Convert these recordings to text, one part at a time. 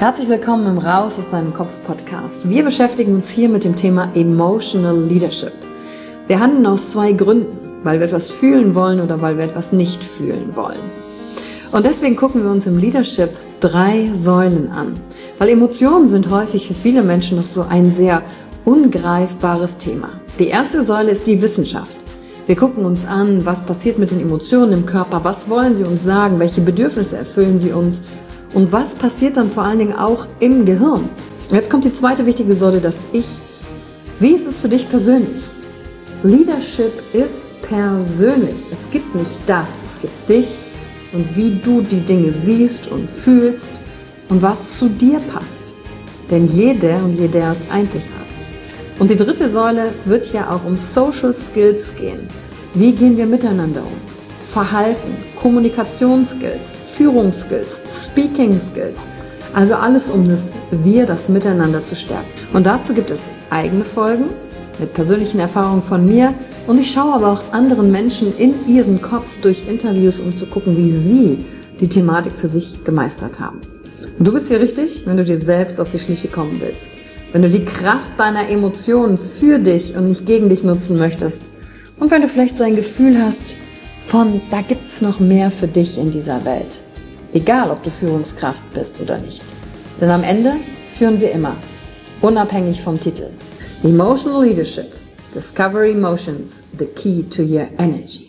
Herzlich willkommen im Raus aus deinem Kopf Podcast. Wir beschäftigen uns hier mit dem Thema Emotional Leadership. Wir handeln aus zwei Gründen, weil wir etwas fühlen wollen oder weil wir etwas nicht fühlen wollen. Und deswegen gucken wir uns im Leadership 3 Säulen an, weil Emotionen sind häufig für viele Menschen noch so ein sehr ungreifbares Thema. Die erste Säule ist die Wissenschaft. Wir gucken uns an, was passiert mit den Emotionen im Körper, was wollen sie uns sagen, welche Bedürfnisse erfüllen sie uns und was passiert dann vor allen Dingen auch im Gehirn. Und jetzt kommt die zweite wichtige Säule, das Ich. Wie ist es für dich persönlich? Leadership ist persönlich. Es gibt nicht das, es gibt dich und wie du die Dinge siehst und fühlst und was zu dir passt. Denn jeder und jeder ist einzigartig. Und die dritte Säule, es wird ja auch um Social Skills gehen. Wie gehen wir miteinander um? Verhalten, Kommunikationsskills, Führungsskills, Speaking Skills. Also alles um das Miteinander zu stärken. Und dazu gibt es eigene Folgen mit persönlichen Erfahrungen von mir. Und ich schaue aber auch anderen Menschen in ihren Kopf durch Interviews, um zu gucken, wie sie die Thematik für sich gemeistert haben. Und du bist hier richtig, wenn du dir selbst auf die Schliche kommen willst. Wenn du die Kraft deiner Emotionen für dich und nicht gegen dich nutzen möchtest. Und wenn du vielleicht so ein Gefühl hast von, da gibt's noch mehr für dich in dieser Welt. Egal, ob du Führungskraft bist oder nicht. Denn am Ende führen wir immer, unabhängig vom Titel. Emotional Leadership. Discover Emotions, the key to your energy.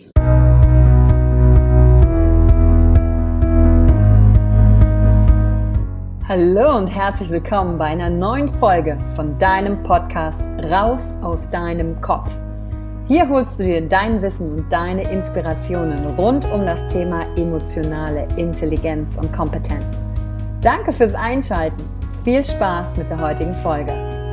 Hallo und herzlich willkommen bei einer neuen Folge von deinem Podcast Raus aus deinem Kopf. Hier holst du dir dein Wissen und deine Inspirationen rund um das Thema emotionale Intelligenz und Kompetenz. Danke fürs Einschalten. Viel Spaß mit der heutigen Folge.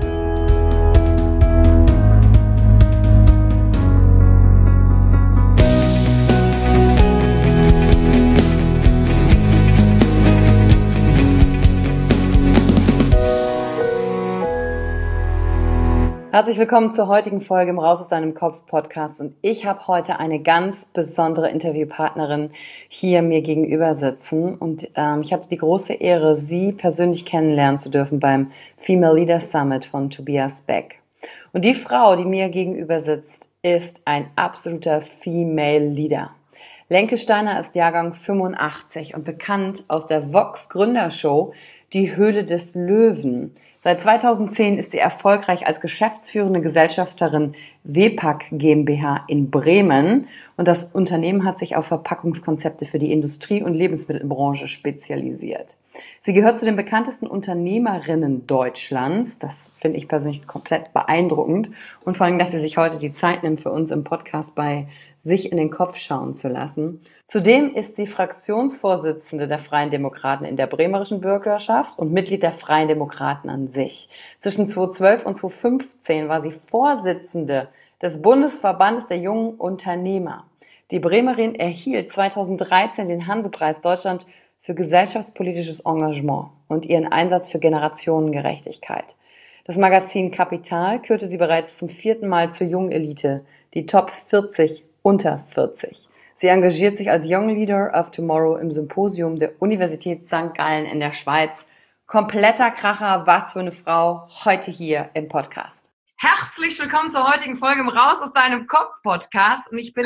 Herzlich willkommen zur heutigen Folge im Raus aus deinem Kopf Podcast und ich habe heute eine ganz besondere Interviewpartnerin hier mir gegenüber sitzen und ich hatte die große Ehre, sie persönlich kennenlernen zu dürfen beim Female Leader Summit von Tobias Beck. Und die Frau, die mir gegenüber sitzt, ist ein absoluter Female Leader. Lenke Steiner ist Jahrgang 85 und bekannt aus der Vox Gründershow Die Höhle des Löwen. Seit 2010 ist sie erfolgreich als geschäftsführende Gesellschafterin WEPAC GmbH in Bremen und das Unternehmen hat sich auf Verpackungskonzepte für die Industrie- und Lebensmittelbranche spezialisiert. Sie gehört zu den bekanntesten Unternehmerinnen Deutschlands. Das finde ich persönlich komplett beeindruckend und vor allem, dass sie sich heute die Zeit nimmt, für uns im Podcast bei sich in den Kopf schauen zu lassen. Zudem ist sie Fraktionsvorsitzende der Freien Demokraten in der bremerischen Bürgerschaft und Mitglied der Freien Demokraten an sich. Zwischen 2012 und 2015 war sie Vorsitzende des Bundesverbandes der jungen Unternehmer. Die Bremerin erhielt 2013 den Hansepreis Deutschland für gesellschaftspolitisches Engagement und ihren Einsatz für Generationengerechtigkeit. Das Magazin Kapital kürte sie bereits zum 4. Mal zur jungen Elite, die Top 40 unter 40. Sie engagiert sich als Young Leader of Tomorrow im Symposium der Universität St. Gallen in der Schweiz. Kompletter Kracher, was für eine Frau, heute hier im Podcast. Herzlich willkommen zur heutigen Folge im Raus aus deinem Kopf Podcast. Und ich bin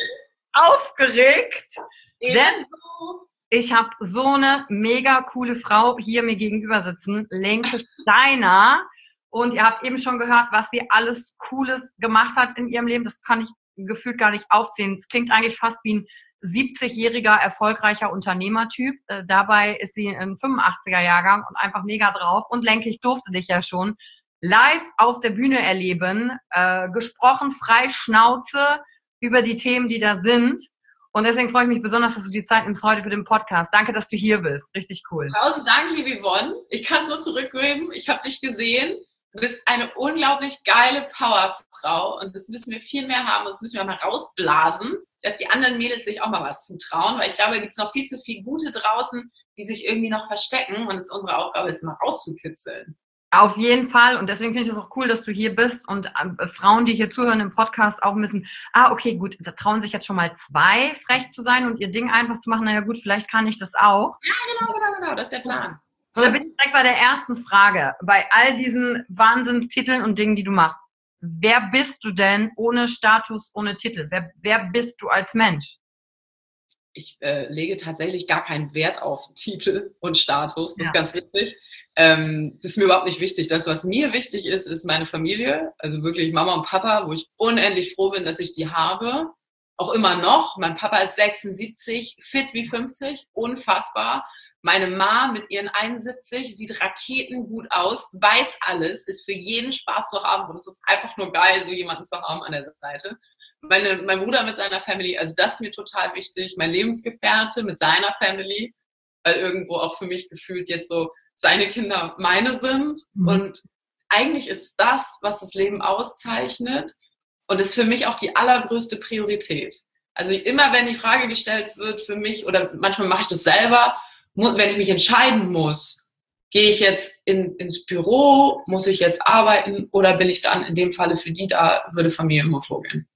aufgeregt, denn ich habe so eine mega coole Frau hier mir gegenüber sitzen, Lenke Steiner. Und ihr habt eben schon gehört, was sie alles Cooles gemacht hat in ihrem Leben. Das kann ich gefühlt gar nicht aufzählen. Es klingt eigentlich fast wie ein 70-jähriger erfolgreicher Unternehmertyp. Dabei ist sie ein 85er-Jahrgang und einfach mega drauf. Und Lenke, ich durfte dich ja schon live auf der Bühne erleben, gesprochen, frei Schnauze über die Themen, die da sind. Und deswegen freue ich mich besonders, dass du die Zeit nimmst heute für den Podcast. Danke, dass du hier bist. Richtig cool. 1000 Dank, liebe Yvonne. Ich kann es nur zurückgeben. Ich habe dich gesehen. Du bist eine unglaublich geile Powerfrau und das müssen wir viel mehr haben. Das müssen wir mal rausblasen, dass die anderen Mädels sich auch mal was zutrauen, weil ich glaube, da gibt es noch viel zu viel Gute draußen, die sich irgendwie noch verstecken und es ist unsere Aufgabe, es mal rauszukitzeln. Auf jeden Fall und deswegen finde ich es auch cool, dass du hier bist und Frauen, die hier zuhören im Podcast auch wissen, okay, gut, da trauen sich jetzt schon mal 2 frech zu sein und ihr Ding einfach zu machen, naja gut, vielleicht kann ich das auch. Ja, genau, das ist der Plan. Und da bin ich direkt bei der ersten Frage. Bei all diesen Wahnsinnstiteln und Dingen, die du machst, wer bist du denn ohne Status, ohne Titel? Wer bist du als Mensch? Ich lege tatsächlich gar keinen Wert auf Titel und Status. Das ist ganz witzig. Das ist mir überhaupt nicht wichtig. Das, was mir wichtig ist, ist meine Familie. Also wirklich Mama und Papa, wo ich unendlich froh bin, dass ich die habe. Auch immer noch. Mein Papa ist 76, fit wie 50, unfassbar. Meine Mama mit ihren 71 sieht raketengut aus, weiß alles, ist für jeden Spaß zu haben. Und es ist einfach nur geil, so jemanden zu haben an der Seite. Mein Bruder mit seiner Family, also das ist mir total wichtig. Mein Lebensgefährte mit seiner Family, weil irgendwo auch für mich gefühlt jetzt so seine Kinder meine sind. Und eigentlich ist das, was das Leben auszeichnet. Und ist für mich auch die allergrößte Priorität. Also immer, wenn die Frage gestellt wird für mich, oder manchmal mache ich das selber, wenn ich mich entscheiden muss, gehe ich jetzt ins Büro, muss ich jetzt arbeiten oder bin ich dann in dem Falle für die da, würde Familie immer vorgehen.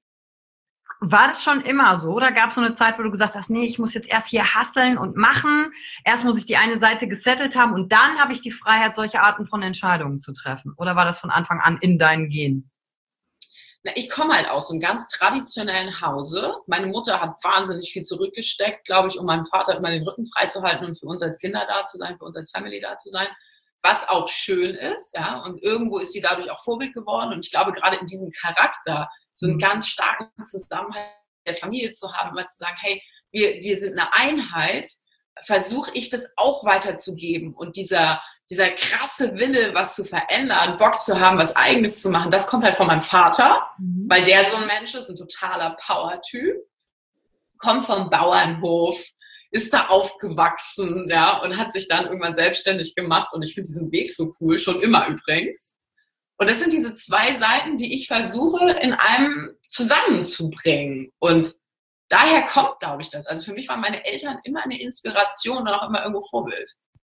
War das schon immer so? Oder gab es so eine Zeit, wo du gesagt hast, nee, ich muss jetzt erst hier hustlen und machen, erst muss ich die eine Seite gesettelt haben und dann habe ich die Freiheit, solche Arten von Entscheidungen zu treffen? Oder war das von Anfang an in deinen Genen? Na, ich komme halt aus einem ganz traditionellen Hause. Meine Mutter hat wahnsinnig viel zurückgesteckt, glaube ich, um meinem Vater immer den Rücken freizuhalten und für uns als Kinder da zu sein, für uns als Family da zu sein. Was auch schön ist, ja. Und irgendwo ist sie dadurch auch Vorbild geworden. Und ich glaube, gerade in diesem Charakter, so einen ganz starken Zusammenhalt der Familie zu haben, immer zu sagen, hey, wir sind eine Einheit, versuche ich das auch weiterzugeben. Und dieser krasse Wille, was zu verändern, Bock zu haben, was Eigenes zu machen, das kommt halt von meinem Vater, weil der so ein Mensch ist, ein totaler Power-Typ, kommt vom Bauernhof, ist da aufgewachsen, ja, und hat sich dann irgendwann selbstständig gemacht. Und ich finde diesen Weg so cool, schon immer übrigens. Und das sind diese zwei Seiten, die ich versuche, in einem zusammenzubringen. Und daher kommt, glaube ich, das. Also für mich waren meine Eltern immer eine Inspiration und auch immer irgendwo Vorbild.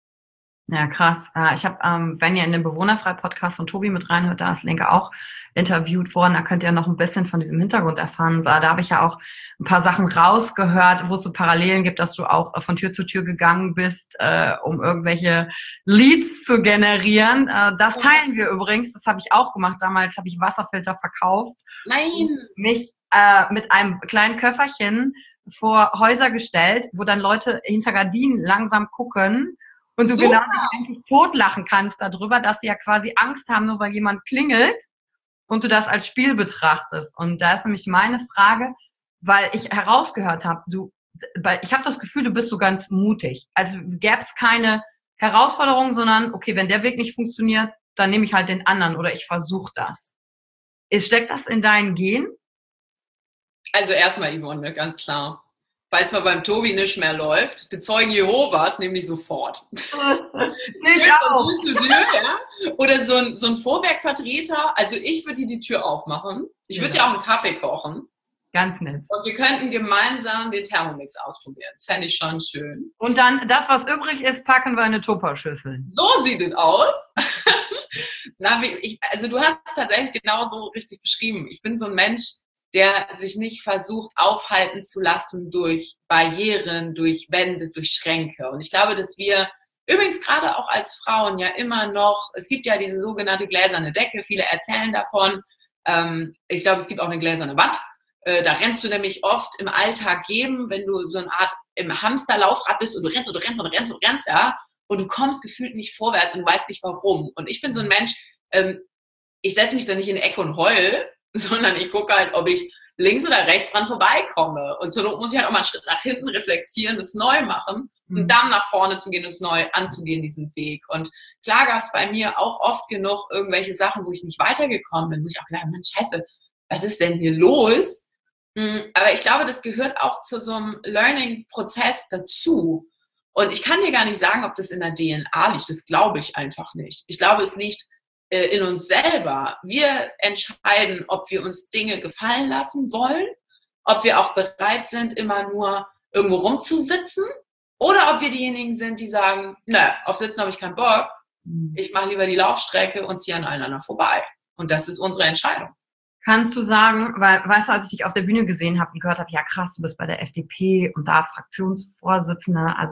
Ja, krass. Ich habe, wenn ihr in den Bewohnerfrei-Podcast von Tobi mit reinhört, da ist Lenke auch interviewt worden, da könnt ihr noch ein bisschen von diesem Hintergrund erfahren. Da habe ich ja auch ein paar Sachen rausgehört, wo es so Parallelen gibt, dass du auch von Tür zu Tür gegangen bist, um irgendwelche Leads zu generieren. Das teilen wir übrigens, das habe ich auch gemacht. Damals habe ich Wasserfilter verkauft. Nein! Mich mit einem kleinen Köfferchen vor Häuser gestellt, wo dann Leute hinter Gardinen langsam gucken. Und du genau eigentlich totlachen kannst darüber, dass sie ja quasi Angst haben, nur weil jemand klingelt und du das als Spiel betrachtest. Und da ist nämlich meine Frage, weil ich herausgehört habe, ich habe das Gefühl, du bist so ganz mutig. Also gäbe es keine Herausforderung, sondern okay, wenn der Weg nicht funktioniert, dann nehme ich halt den anderen oder ich versuche das. Steckt das in deinen Gen? Also erstmal, Yvonne, ganz klar. Falls mal beim Tobi nicht mehr läuft, die Zeugen Jehovas nämlich sofort. Nicht auch. Ja? Oder so ein Vorwerkvertreter, also ich würde die Tür aufmachen. Ich würde ja auch einen Kaffee kochen. Ganz nett. Und wir könnten gemeinsam den Thermomix ausprobieren. Das fände ich schon schön. Und dann das, was übrig ist, packen wir in eine Tupperschüssel. So sieht es aus. Also du hast es tatsächlich genauso richtig beschrieben. Ich bin so ein Mensch, der sich nicht versucht aufhalten zu lassen durch Barrieren, durch Wände, durch Schränke. Und ich glaube, dass wir übrigens gerade auch als Frauen ja immer noch, es gibt ja diese sogenannte gläserne Decke, viele erzählen davon. Ich glaube, es gibt auch eine gläserne Wand. Da rennst du nämlich oft im Alltag wenn du so eine Art im Hamsterlaufrad bist und du rennst und du rennst und du rennst und du rennst, ja, und du kommst gefühlt nicht vorwärts und du weißt nicht warum. Und ich bin so ein Mensch, ich setze mich da nicht in die Ecke und heul, sondern ich gucke halt, ob ich links oder rechts dran vorbeikomme. Und zur Not muss ich halt auch mal einen Schritt nach hinten reflektieren, das neu machen und dann nach vorne zu gehen, das neu anzugehen, diesen Weg. Und klar gab es bei mir auch oft genug irgendwelche Sachen, wo ich nicht weitergekommen bin, wo ich auch gedacht habe, Mann, scheiße, was ist denn hier los? Aber ich glaube, das gehört auch zu so einem Learning-Prozess dazu. Und ich kann dir gar nicht sagen, ob das in der DNA liegt. Das glaube ich einfach nicht. Ich glaube, es liegt in uns selber. Wir entscheiden, ob wir uns Dinge gefallen lassen wollen, ob wir auch bereit sind, immer nur irgendwo rumzusitzen oder ob wir diejenigen sind, die sagen, ne, auf Sitzen habe ich keinen Bock, ich mache lieber die Laufstrecke und ziehe an allen anderen vorbei. Und das ist unsere Entscheidung. Kannst du sagen, weil, weißt du, als ich dich auf der Bühne gesehen habe und gehört habe, ja krass, du bist bei der FDP und da Fraktionsvorsitzende, also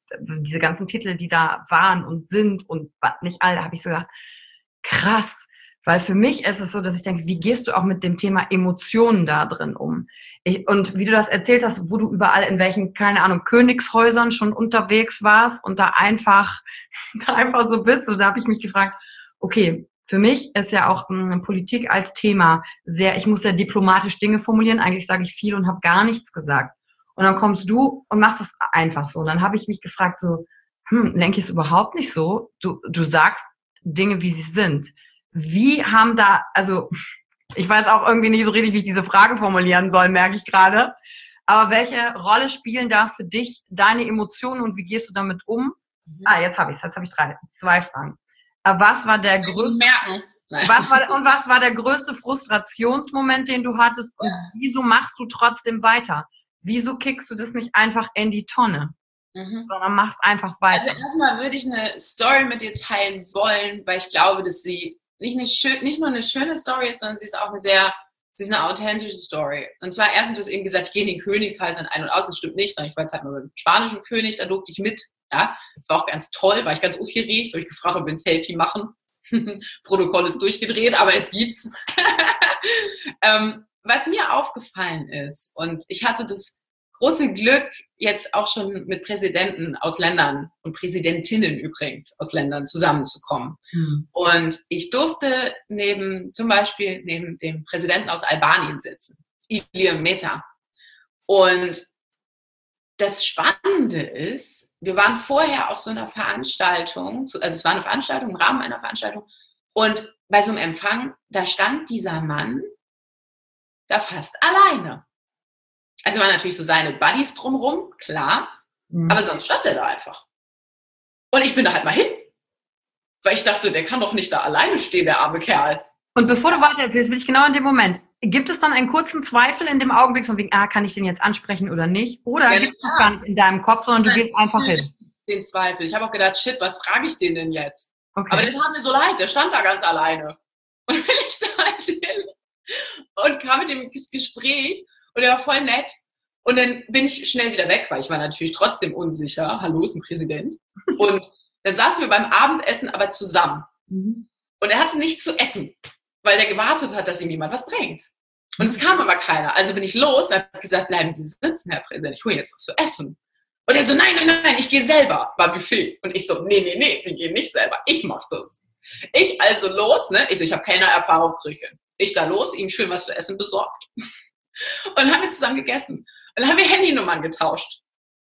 diese ganzen Titel, die da waren und sind und nicht alle, da habe ich so gedacht, krass. Weil für mich ist es so, dass ich denke, wie gehst du auch mit dem Thema Emotionen da drin um? Und wie du das erzählt hast, wo du überall in welchen, keine Ahnung, Königshäusern schon unterwegs warst und da einfach so bist. Und da habe ich mich gefragt, okay, für mich ist ja auch Politik als Thema sehr, ich muss sehr diplomatisch Dinge formulieren. Eigentlich sage ich viel und habe gar nichts gesagt. Und dann kommst du und machst es einfach so. Und dann habe ich mich gefragt, so, Lenki, ist überhaupt nicht so. Du sagst Dinge, wie sie sind. Wie haben da, also ich weiß auch irgendwie nicht so richtig, wie ich diese Frage formulieren soll, merke ich gerade. Aber welche Rolle spielen da für dich deine Emotionen und wie gehst du damit um? Jetzt habe ich 2 Fragen. Was war der größte, was war der größte Frustrationsmoment, den du hattest und wieso machst du trotzdem weiter? Wieso kickst du das nicht einfach in die Tonne? Sondern machst einfach weiter. Also erstmal würde ich eine Story mit dir teilen wollen, weil ich glaube, dass sie nicht nur eine schöne Story ist, sondern sie ist eine authentische Story. Und zwar erstens, du hast eben gesagt, ich gehe in den Königshäusern ein und aus. Das stimmt nicht, sondern ich war jetzt halt mal beim spanischen König, da durfte ich mit. Ja, das war auch ganz toll, war ich ganz aufgeregt, habe ich gefragt, ob wir ein Selfie machen. Protokoll ist durchgedreht, aber es gibt's. Was mir aufgefallen ist, und ich hatte das große Glück, jetzt auch schon mit Präsidenten aus Ländern und Präsidentinnen übrigens aus Ländern zusammenzukommen. Und ich durfte zum Beispiel neben dem Präsidenten aus Albanien sitzen, Ilir Meta. Und das Spannende ist, wir waren vorher auf so einer Veranstaltung, also es war eine Veranstaltung im Rahmen einer Veranstaltung, und bei so einem Empfang, da stand dieser Mann da fast alleine. Also waren natürlich so seine Buddies drumherum, klar, aber sonst stand der da einfach. Und ich bin da halt mal hin, weil ich dachte, der kann doch nicht da alleine stehen, der arme Kerl. Und bevor du weiter erzählst, will ich genau in dem Moment, gibt es dann einen kurzen Zweifel in dem Augenblick von wegen, kann ich den jetzt ansprechen oder nicht? Oder gibt es das gar nicht in deinem Kopf, sondern du gehst einfach hin? Den Zweifel. Ich habe auch gedacht, shit, was frage ich den denn jetzt? Okay. Aber der tat mir so leid, der stand da ganz alleine. Und bin ich da halt hin und kam mit dem ins Gespräch und er war voll nett. Und dann bin ich schnell wieder weg, weil ich war natürlich trotzdem unsicher. Hallo, ist ein Präsident. Und dann saßen wir beim Abendessen aber zusammen. Und er hatte nichts zu essen, weil der gewartet hat, dass ihm jemand was bringt. Und es kam aber keiner. Also bin ich los und habe gesagt, bleiben Sie sitzen, Herr Präsident, ich hole jetzt was zu essen. Und er so, nein, ich gehe selber. War Buffet. Und ich so, nee, Sie gehen nicht selber. Ich mach das. Ich also los, ne? Ich habe keine Erfahrung Küche. Ich da los, ihm schön was zu essen besorgt. Und haben wir zusammen gegessen. Und dann haben wir Handynummern getauscht.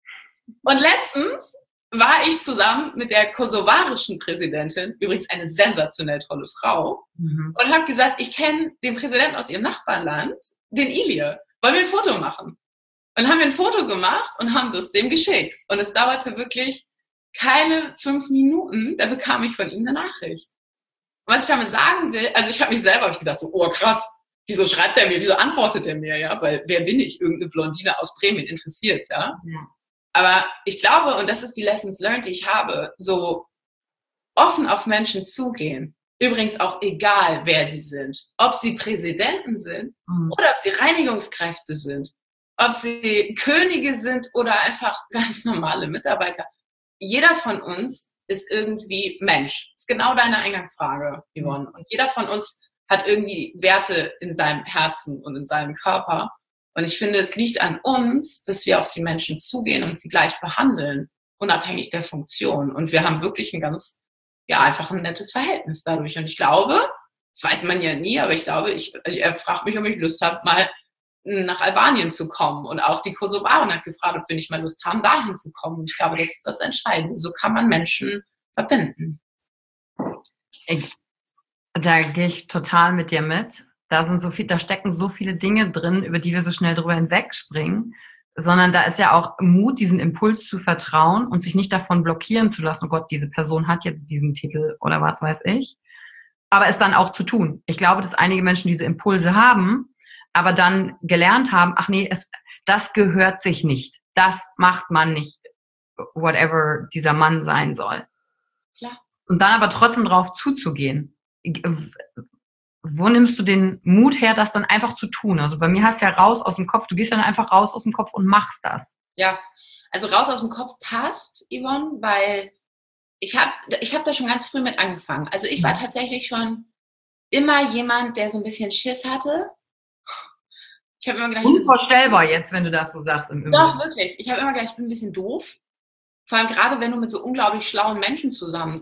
Und letztens war ich zusammen mit der kosovarischen Präsidentin, übrigens eine sensationell tolle Frau, und habe gesagt, ich kenne den Präsidenten aus ihrem Nachbarland, den Ilir. Wollen wir ein Foto machen? Und haben wir ein Foto gemacht und haben das dem geschickt. Und es dauerte wirklich keine 5 Minuten, da bekam ich von ihm eine Nachricht. Und was ich damit sagen will, also ich habe mich selber gedacht, so, oh krass, wieso schreibt er mir, wieso antwortet er mir, ja? Weil wer bin ich? Irgendeine Blondine aus Bremen, interessiert's, ja? Aber ich glaube, und das ist die Lessons learned, die ich habe, so offen auf Menschen zugehen. Übrigens auch egal, wer sie sind. Ob sie Präsidenten sind oder ob sie Reinigungskräfte sind. Ob sie Könige sind oder einfach ganz normale Mitarbeiter. Jeder von uns ist irgendwie Mensch. Das ist genau deine Eingangsfrage, Yvonne. Und jeder von uns hat irgendwie Werte in seinem Herzen und in seinem Körper. Und ich finde, es liegt an uns, dass wir auf die Menschen zugehen und sie gleich behandeln, unabhängig der Funktion. Und wir haben wirklich einfach ein nettes Verhältnis dadurch. Und ich glaube, das weiß man ja nie, aber ich glaube, er fragt mich, ob ich Lust habe, mal nach Albanien zu kommen. Und auch die Kosovarin hat gefragt, ob wir nicht mal Lust haben, dahin zu kommen. Und ich glaube, das ist das Entscheidende. So kann man Menschen verbinden. Da gehe ich total mit dir mit. Da stecken so viele Dinge drin, über die wir so schnell drüber hinwegspringen, sondern da ist ja auch Mut, diesen Impuls zu vertrauen und sich nicht davon blockieren zu lassen, oh Gott, diese Person hat jetzt diesen Titel oder was weiß ich, aber es dann auch zu tun. Ich glaube, dass einige Menschen diese Impulse haben, aber dann gelernt haben, ach nee, das gehört sich nicht. Das macht man nicht, whatever dieser Mann sein soll. Klar. Und dann aber trotzdem drauf zuzugehen. Wo nimmst du den Mut her, das dann einfach zu tun? Also bei mir hast du ja raus aus dem Kopf, du gehst dann einfach raus aus dem Kopf und machst das. Ja, Also raus aus dem Kopf passt, Yvonne, weil ich hab da schon ganz früh mit angefangen. Also ich war tatsächlich schon immer jemand, der so ein bisschen Schiss hatte. Ich habe immer gedacht, unvorstellbar jetzt, wenn du das so sagst im Übrigen. Doch, wirklich. Ich habe immer gedacht, ich bin ein bisschen doof. Vor allem gerade, wenn du mit so unglaublich schlauen Menschen zusammen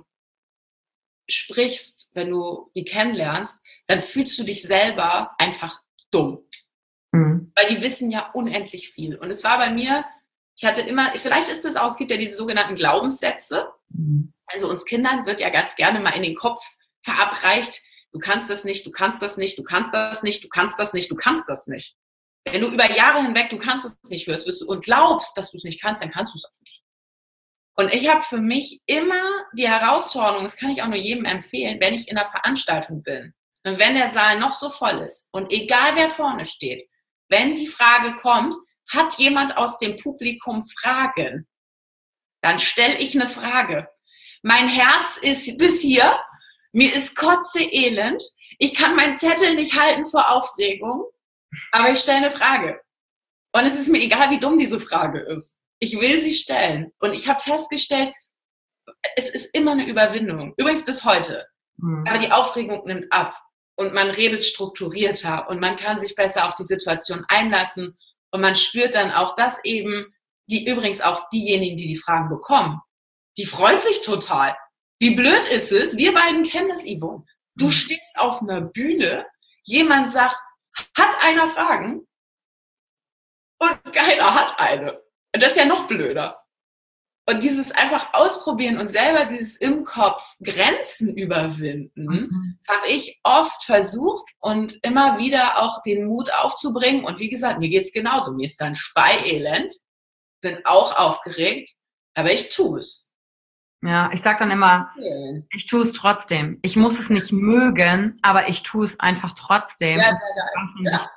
sprichst, wenn du die kennenlernst, dann fühlst du dich selber einfach dumm. Weil die wissen ja unendlich viel. Und es war bei mir, ich hatte immer, vielleicht ist es auch, es gibt ja diese sogenannten Glaubenssätze. Also uns Kindern wird ja ganz gerne mal in den Kopf verabreicht, du kannst das nicht, du kannst das nicht, du kannst das nicht, du kannst das nicht, du kannst das nicht. Wenn du über Jahre hinweg, du kannst es nicht hörst und glaubst, dass du es nicht kannst, dann kannst du es auch nicht. Und ich habe für mich immer die Herausforderung, das kann ich auch nur jedem empfehlen, wenn ich in einer Veranstaltung bin und wenn der Saal noch so voll ist und egal wer vorne steht, wenn die Frage kommt, hat jemand aus dem Publikum Fragen, dann stelle ich eine Frage. Mein Herz ist bis hier, mir ist kotzeelend, ich kann meinen Zettel nicht halten vor Aufregung, aber ich stelle eine Frage. Und es ist mir egal, wie dumm diese Frage ist. Ich will sie stellen. Und ich habe festgestellt, es ist immer eine Überwindung. Übrigens bis heute. Aber die Aufregung nimmt ab. Und man redet strukturierter. Und man kann sich besser auf die Situation einlassen. Und man spürt dann auch, dass eben übrigens auch diejenigen, die die Fragen bekommen, die freuen sich total. Wie blöd ist es? Wir beiden kennen das, Yvonne. Du stehst auf einer Bühne, jemand sagt, hat einer Fragen? Und keiner hat eine. Und das ist ja noch blöder. Und dieses einfach ausprobieren und selber dieses im Kopf Grenzen überwinden, habe ich oft versucht und immer wieder auch den Mut aufzubringen. Und wie gesagt, mir geht's genauso. Mir ist dann speielend, bin auch aufgeregt, aber ich tue es. Ja, ich sag dann immer, ich tue es trotzdem. Ich muss es nicht mögen, aber ich tue es einfach trotzdem. Ja, sehr geil.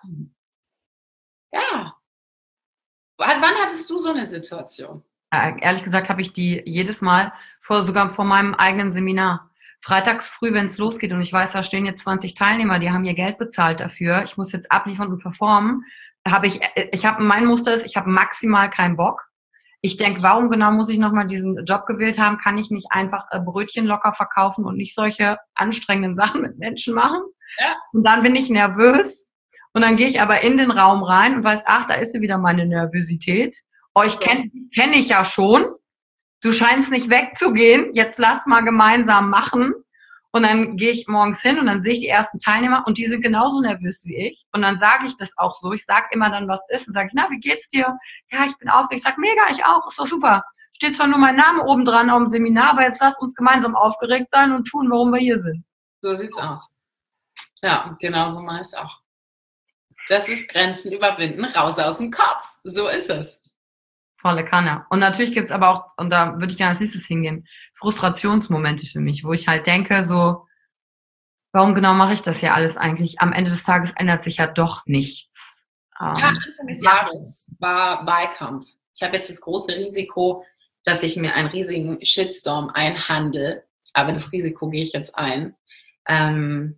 Ja. Wann hattest du so eine Situation? Ehrlich gesagt habe ich die jedes Mal sogar vor meinem eigenen Seminar. Freitags früh, wenn es losgeht und ich weiß, da stehen jetzt 20 Teilnehmer, die haben ihr Geld bezahlt dafür. Ich muss jetzt abliefern und performen. Mein Muster ist, ich habe maximal keinen Bock. Ich denke, warum genau muss ich nochmal diesen Job gewählt haben? Kann ich nicht einfach Brötchen locker verkaufen und nicht solche anstrengenden Sachen mit Menschen machen? Ja. Und dann bin ich nervös und dann gehe ich aber in den Raum rein und weiß, ach, da ist sie wieder meine Nervosität. Euch kenn ich ja schon. Du scheinst nicht wegzugehen. Jetzt lass mal gemeinsam machen. Und dann gehe ich morgens hin und dann sehe ich die ersten Teilnehmer und die sind genauso nervös wie ich. Und dann sage ich das auch so. Ich sage immer dann, was ist. Und sage ich, na, wie geht's dir? Ja, ich bin aufgeregt. Ich sage, mega, ich auch. Ist doch super. Steht zwar nur mein Name oben dran auf dem Seminar, aber jetzt lasst uns gemeinsam aufgeregt sein und tun, warum wir hier sind. So sieht's aus. Ja, genau so mache ich es auch. Das ist Grenzen überwinden, raus aus dem Kopf. So ist es. Volle Kanne. Und natürlich gibt's aber auch, und da würde ich gerne als nächstes hingehen, Frustrationsmomente für mich, wo ich halt denke, so, warum genau mache ich das hier alles eigentlich? Am Ende des Tages ändert sich ja doch nichts. Ja, Anfang des Jahres war Wahlkampf. Ich habe jetzt das große Risiko, dass ich mir einen riesigen Shitstorm einhandle. Aber das Risiko gehe ich jetzt ein. Und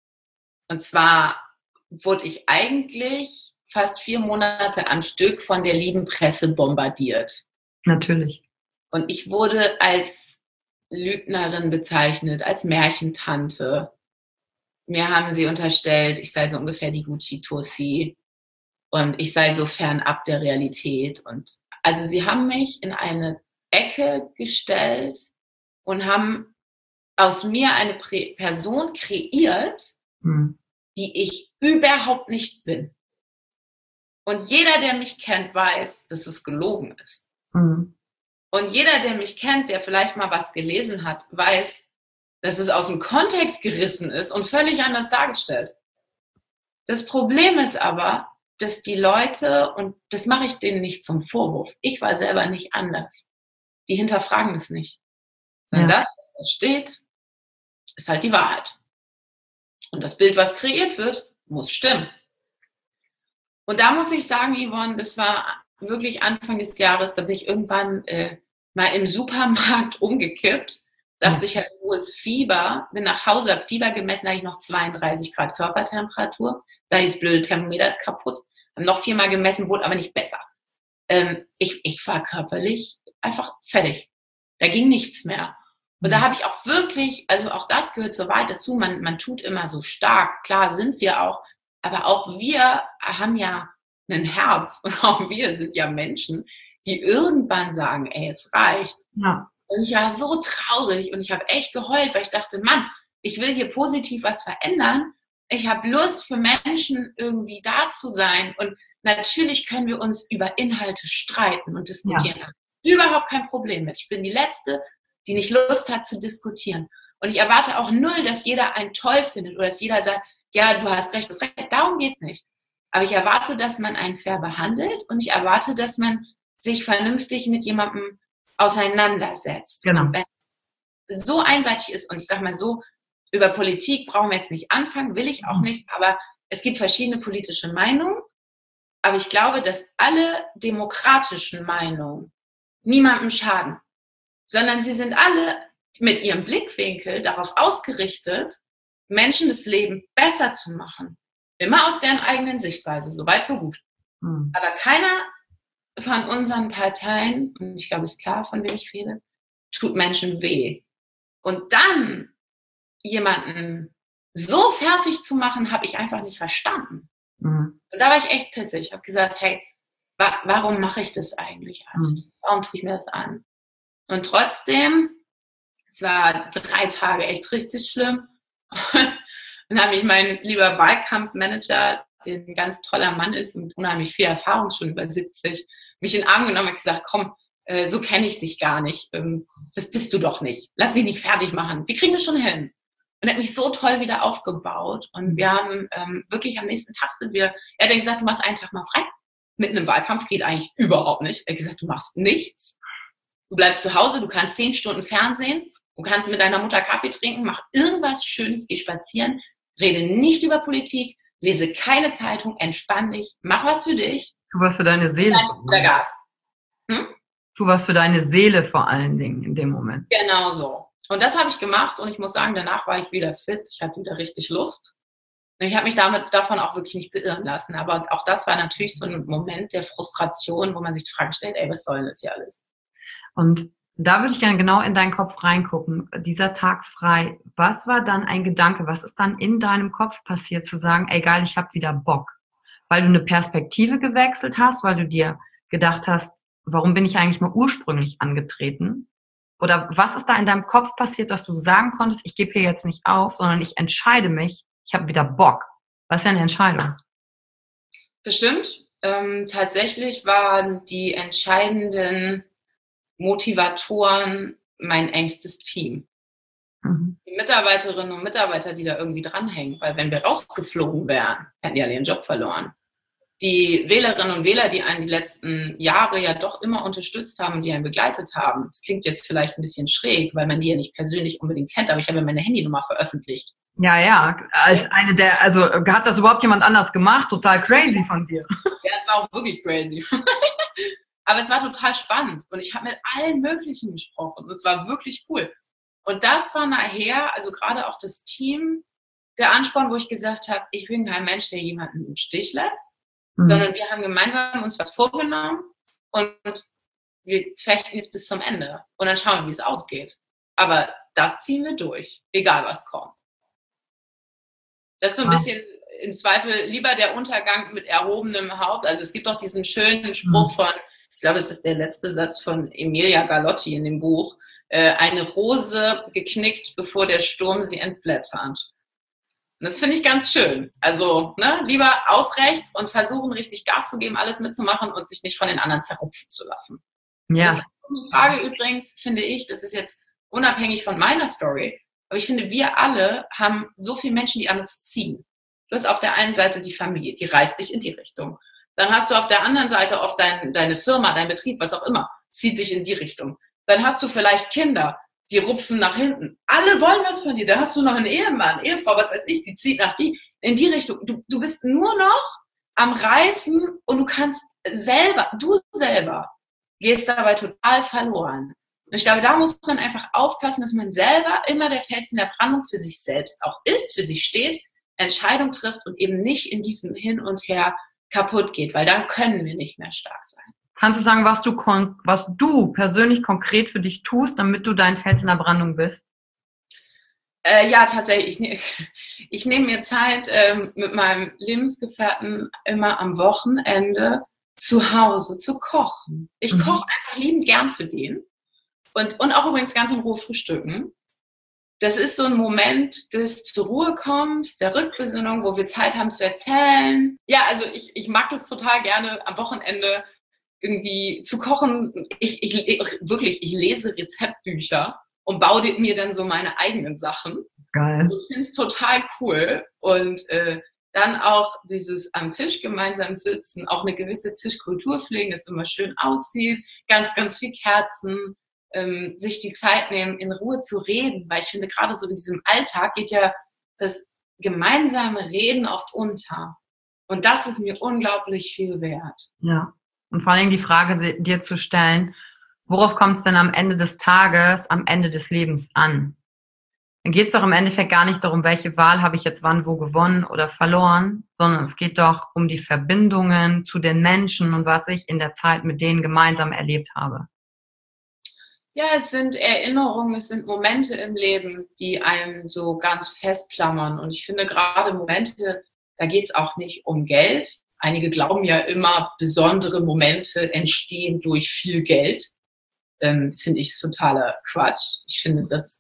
zwar wurde ich eigentlich fast 4 Monate am Stück von der lieben Presse bombardiert. Natürlich. Und ich wurde als Lügnerin bezeichnet, als Märchentante. Mir haben sie unterstellt, ich sei so ungefähr die Gucci-Tussi und ich sei so fernab der Realität. Und also sie haben mich in eine Ecke gestellt und haben aus mir eine Person kreiert, die ich überhaupt nicht bin. Und jeder, der mich kennt, weiß, dass es gelogen ist. Und jeder, der mich kennt, der vielleicht mal was gelesen hat, weiß, dass es aus dem Kontext gerissen ist und völlig anders dargestellt. Das Problem ist aber, dass die Leute, und das mache ich denen nicht zum Vorwurf, ich war selber nicht anders. Die hinterfragen es nicht. Sondern das, was da steht, ist halt die Wahrheit. Und das Bild, was kreiert wird, muss stimmen. Und da muss ich sagen, Yvonne, das war wirklich Anfang des Jahres, da bin ich irgendwann mal im Supermarkt umgekippt, dachte ich, hatte hohes Fieber, bin nach Hause, habe Fieber gemessen, da hatte ich noch 32 Grad Körpertemperatur, da hieß blöde Thermometer ist kaputt, habe noch 4-mal gemessen, wurde aber nicht besser. ich war körperlich einfach fertig. Da ging nichts mehr. Und da habe ich auch wirklich, also auch das gehört zur Wahrheit dazu, man tut immer so stark, klar sind wir auch, aber auch wir haben ja ein Herz und auch wir sind ja Menschen, die irgendwann sagen, ey, es reicht. Ja. Und ich war so traurig und ich habe echt geheult, weil ich dachte, Mann, ich will hier positiv was verändern. Ich habe Lust für Menschen irgendwie da zu sein. Und natürlich können wir uns über Inhalte streiten und diskutieren. Ja. Überhaupt kein Problem mit. Ich bin die Letzte, die nicht Lust hat zu diskutieren. Und ich erwarte auch null, dass jeder einen toll findet oder dass jeder sagt, ja, du hast recht, du hast recht. Darum geht's nicht. Aber ich erwarte, dass man einen fair behandelt und ich erwarte, dass man sich vernünftig mit jemandem auseinandersetzt. Genau. Und wenn es so einseitig ist und ich sage mal so, über Politik brauchen wir jetzt nicht anfangen, will ich auch nicht, aber es gibt verschiedene politische Meinungen. Aber ich glaube, dass alle demokratischen Meinungen niemandem schaden, sondern sie sind alle mit ihrem Blickwinkel darauf ausgerichtet, Menschen das Leben besser zu machen. Immer aus deren eigenen Sichtweise, so weit, so gut. Aber keiner von unseren Parteien, und ich glaube, es ist klar, von wem ich rede, tut Menschen weh. Und dann jemanden so fertig zu machen, habe ich einfach nicht verstanden. Und da war ich echt pissig. Ich habe gesagt, hey, warum mache ich das eigentlich alles? Warum tue ich mir das an? Und trotzdem, es war 3 Tage echt richtig schlimm. Dann habe ich mein lieber Wahlkampfmanager, der ein ganz toller Mann ist mit unheimlich viel Erfahrung, schon über 70, mich in den Arm genommen und gesagt, komm, so kenne ich dich gar nicht. Das bist du doch nicht. Lass dich nicht fertig machen. Wir kriegen das schon hin. Und er hat mich so toll wieder aufgebaut. Und wir haben wirklich am nächsten Tag er hat gesagt, du machst einen Tag mal frei. Mitten im Wahlkampf geht eigentlich überhaupt nicht. Er hat gesagt, du machst nichts. Du bleibst zu Hause, du kannst 10 Stunden Fernsehen, du kannst mit deiner Mutter Kaffee trinken, mach irgendwas Schönes, geh spazieren, rede nicht über Politik, lese keine Zeitung, entspann dich, mach was für dich. Tu was für deine Seele. Gas. Tu was für deine Seele vor allen Dingen in dem Moment. Genau so. Und das habe ich gemacht und ich muss sagen, danach war ich wieder fit, ich hatte wieder richtig Lust. Und ich habe mich davon auch wirklich nicht beirren lassen. Aber auch das war natürlich so ein Moment der Frustration, wo man sich die Frage stellt, ey, was soll denn das hier alles? Und da würde ich gerne genau in deinen Kopf reingucken. Dieser Tag frei, was war dann ein Gedanke? Was ist dann in deinem Kopf passiert, zu sagen, ey geil, ich habe wieder Bock? Weil du eine Perspektive gewechselt hast, weil du dir gedacht hast, warum bin ich eigentlich mal ursprünglich angetreten? Oder was ist da in deinem Kopf passiert, dass du sagen konntest, ich gebe hier jetzt nicht auf, sondern ich entscheide mich, ich habe wieder Bock. Was ist denn eine Entscheidung? Das stimmt. Tatsächlich waren die entscheidenden Motivatoren mein engstes Team. Die Mitarbeiterinnen und Mitarbeiter, die da irgendwie dranhängen, weil wenn wir rausgeflogen wären, hätten die alle ihren Job verloren. Die Wählerinnen und Wähler, die einen die letzten Jahre ja doch immer unterstützt haben und die einen begleitet haben, das klingt jetzt vielleicht ein bisschen schräg, weil man die ja nicht persönlich unbedingt kennt, aber ich habe meine Handynummer veröffentlicht. Ja, als eine der, also hat das überhaupt jemand anders gemacht? Total crazy von dir. Ja, es war auch wirklich crazy. Aber es war total spannend und ich habe mit allen möglichen gesprochen und es war wirklich cool. Und das war nachher, also gerade auch das Team, der Ansporn, wo ich gesagt habe, ich bin kein Mensch, der jemanden im Stich lässt, sondern wir haben gemeinsam uns was vorgenommen und wir fechten jetzt bis zum Ende und dann schauen wir, wie es ausgeht. Aber das ziehen wir durch, egal was kommt. Das ist so ein bisschen im Zweifel lieber der Untergang mit erhobenem Haupt. Also es gibt auch diesen schönen Spruch von, ich glaube, es ist der letzte Satz von Emilia Galotti in dem Buch, eine Rose geknickt, bevor der Sturm sie entblättert. Und das finde ich ganz schön. Also lieber aufrecht und versuchen, richtig Gas zu geben, alles mitzumachen und sich nicht von den anderen zerrupfen zu lassen. Ja. Das ist eine Frage übrigens, finde ich, das ist jetzt unabhängig von meiner Story, aber ich finde, wir alle haben so viele Menschen, die an uns ziehen. Du hast auf der einen Seite die Familie, die reißt dich in die Richtung. Dann hast du auf der anderen Seite oft deine Firma, dein Betrieb, was auch immer, zieht dich in die Richtung. Dann hast du vielleicht Kinder, die rupfen nach hinten. Alle wollen was von dir. Da hast du noch einen Ehemann, Ehefrau, was weiß ich, die zieht in die Richtung. Du bist nur noch am Reißen und du selber gehst dabei total verloren. Und ich glaube, da muss man einfach aufpassen, dass man selber immer der Fels in der Brandung für sich selbst auch ist, für sich steht, Entscheidung trifft und eben nicht in diesem Hin und Her kaputt geht, weil dann können wir nicht mehr stark sein. Kannst du sagen, was du persönlich konkret für dich tust, damit du dein Fels in der Brandung bist? Ja, tatsächlich. Ich nehme mir Zeit mit meinem Lebensgefährten immer am Wochenende zu Hause zu kochen. Ich koche einfach liebend gern für den und auch übrigens ganz in Ruhe frühstücken. Das ist so ein Moment des zur Ruhe kommens, der Rückbesinnung, wo wir Zeit haben zu erzählen. Ja, also ich mag das total gerne am Wochenende irgendwie zu kochen. Ich lese Rezeptbücher und baue mir dann so meine eigenen Sachen. Geil. Ich finde es total cool. Und dann auch dieses am Tisch gemeinsam sitzen, auch eine gewisse Tischkultur pflegen, dass es immer schön aussieht, ganz, ganz viel Kerzen, sich die Zeit nehmen, in Ruhe zu reden, weil ich finde, gerade so in diesem Alltag geht ja das gemeinsame Reden oft unter. Und das ist mir unglaublich viel wert. Ja. Und vor allem die Frage dir zu stellen, worauf kommt es denn am Ende des Tages, am Ende des Lebens an? Dann geht es doch im Endeffekt gar nicht darum, welche Wahl habe ich jetzt wann wo gewonnen oder verloren, sondern es geht doch um die Verbindungen zu den Menschen und was ich in der Zeit mit denen gemeinsam erlebt habe. Ja, es sind Erinnerungen, es sind Momente im Leben, die einem so ganz festklammern. Und ich finde gerade Momente, da geht es auch nicht um Geld. Einige glauben ja immer, besondere Momente entstehen durch viel Geld. Finde ich totaler Quatsch. Ich finde, dass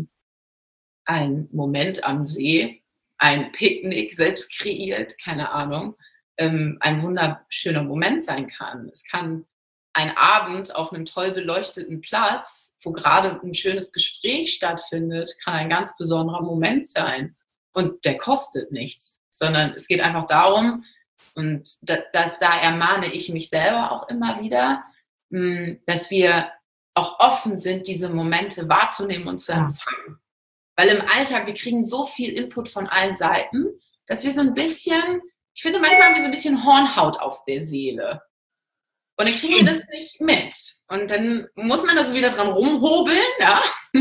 ein Moment am See, ein Picknick selbst kreiert, keine Ahnung, ein wunderschöner Moment sein kann. Es kann ein Abend auf einem toll beleuchteten Platz, wo gerade ein schönes Gespräch stattfindet, kann ein ganz besonderer Moment sein. Und der kostet nichts, sondern es geht einfach darum, und da ermahne ich mich selber auch immer wieder, dass wir auch offen sind, diese Momente wahrzunehmen und zu empfangen. Weil im Alltag, wir kriegen so viel Input von allen Seiten, dass wir so ein bisschen, ich finde, manchmal haben wir so ein bisschen Hornhaut auf der Seele. Und dann kriegen wir das nicht mit. Und dann muss man da so wieder dran rumhobeln, ja.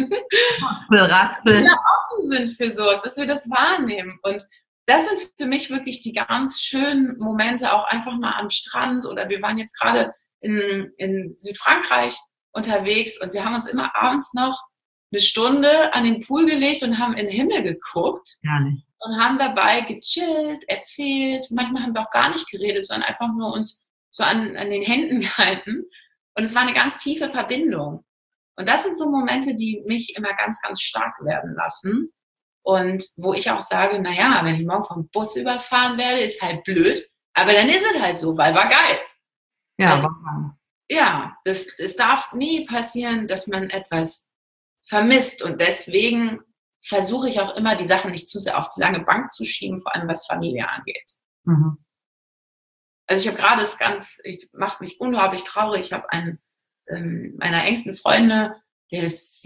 Raspeln. Wir offen sind für sowas, dass wir das wahrnehmen. Und das sind für mich wirklich die ganz schönen Momente, auch einfach mal am Strand. Oder wir waren jetzt gerade in Südfrankreich unterwegs und wir haben uns immer abends noch eine Stunde an den Pool gelegt und haben in den Himmel geguckt. Herrlich. Und haben dabei gechillt, erzählt. Manchmal haben wir auch gar nicht geredet, sondern einfach nur uns so an den Händen gehalten. Und es war eine ganz tiefe Verbindung. Und das sind so Momente, die mich immer ganz, ganz stark werden lassen. Und wo ich auch sage, naja, wenn ich morgen vom Bus überfahren werde, ist halt blöd. Aber dann ist es halt so, weil war geil. Ja, also, ja, das darf nie passieren, dass man etwas vermisst. Und deswegen versuche ich auch immer, die Sachen nicht zu sehr auf die lange Bank zu schieben, vor allem was Familie angeht. Mhm. Also ich habe gerade macht mich unglaublich traurig. Ich habe einen meiner engsten Freunde, der ist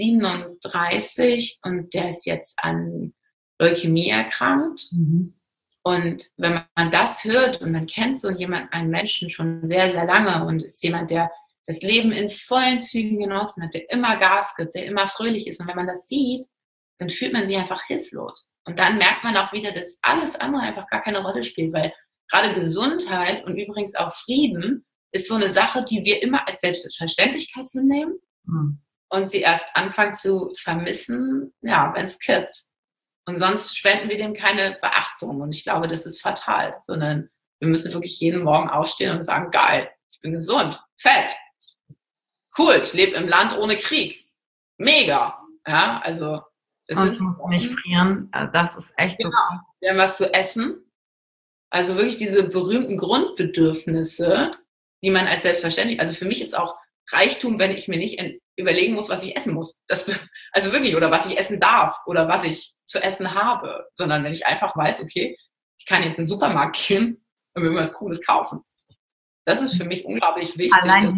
37 und der ist jetzt an Leukämie erkrankt. Mhm. Und wenn man das hört und man kennt so jemanden, einen Menschen schon sehr, sehr lange und ist jemand, der das Leben in vollen Zügen genossen hat, der immer Gas gibt, der immer fröhlich ist. Und wenn man das sieht, dann fühlt man sich einfach hilflos. Und dann merkt man auch wieder, dass alles andere einfach gar keine Rolle spielt, weil gerade Gesundheit und übrigens auch Frieden ist so eine Sache, die wir immer als Selbstverständlichkeit hinnehmen und sie erst anfangen zu vermissen, ja, wenn es kippt. Und sonst spenden wir dem keine Beachtung. Und ich glaube, das ist fatal, sondern wir müssen wirklich jeden Morgen aufstehen und sagen, geil, ich bin gesund, fett, cool, ich lebe im Land ohne Krieg, mega. Ja, also das und sind nicht frieren, das ist echt genau. so. Wir haben was zu essen. Also wirklich diese berühmten Grundbedürfnisse, die man als selbstverständlich, also für mich ist auch Reichtum, wenn ich mir nicht überlegen muss, was ich essen muss. Also wirklich, oder was ich essen darf oder was ich zu essen habe, sondern wenn ich einfach weiß, okay, ich kann jetzt in den Supermarkt gehen und mir irgendwas Cooles kaufen. Das ist für mich unglaublich wichtig. Allein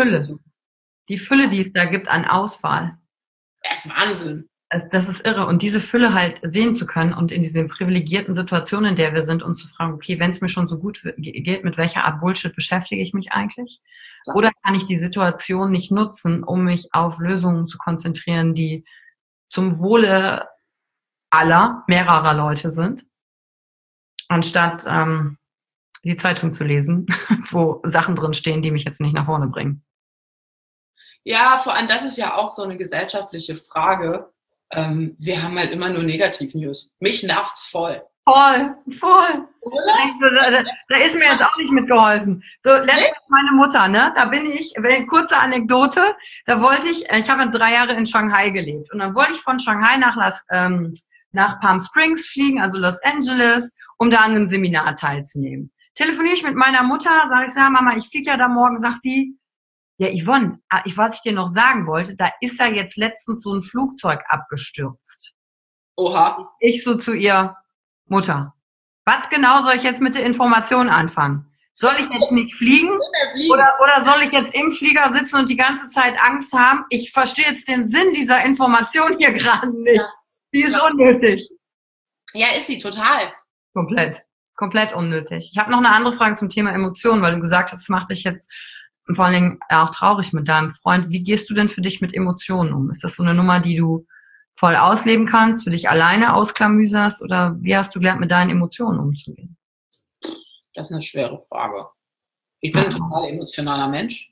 die Fülle, die es da gibt an Auswahl. Das ist Wahnsinn. Das ist irre. Und diese Fülle halt sehen zu können und in diesen privilegierten Situationen, in der wir sind, uns zu fragen, okay, wenn es mir schon so gut geht, mit welcher Art Bullshit beschäftige ich mich eigentlich? Ja. Oder kann ich die Situation nicht nutzen, um mich auf Lösungen zu konzentrieren, die zum Wohle mehrerer Leute sind, anstatt die Zeitung zu lesen, wo Sachen drin stehen, die mich jetzt nicht nach vorne bringen. Ja, vor allem, das ist ja auch so eine gesellschaftliche Frage. Wir haben halt immer nur Negativ-News. Mich nervt's voll. Voll. Oder? Da ist mir jetzt auch nicht mitgeholfen. So, letztens meine Mutter, ne? Da bin ich, kurze Anekdote, ich habe 3 Jahre in Shanghai gelebt. Und dann wollte ich von Shanghai nach Palm Springs fliegen, also Los Angeles, um da an einem Seminar teilzunehmen. Telefoniere ich mit meiner Mutter, sage ich, ja Mama, ich fliege ja da morgen, sagt die, ja Yvonne, was ich dir noch sagen wollte, da ist ja jetzt letztens so ein Flugzeug abgestürzt. Oha. Ich so zu ihr, Mutter, was genau soll ich jetzt mit der Information anfangen? Soll ich jetzt nicht fliegen? Oder soll ich jetzt im Flieger sitzen und die ganze Zeit Angst haben? Ich verstehe jetzt den Sinn dieser Information hier gerade nicht. Die ist unnötig. Ja, ist sie, total. Komplett unnötig. Ich habe noch eine andere Frage zum Thema Emotionen, weil du gesagt hast, es macht dich jetzt vor allen Dingen auch traurig mit deinem Freund. Wie gehst du denn für dich mit Emotionen um? Ist das so eine Nummer, die du voll ausleben kannst, für dich alleine ausklamüserst, oder wie hast du gelernt, mit deinen Emotionen umzugehen? Das ist eine schwere Frage. Ich bin ein total emotionaler Mensch.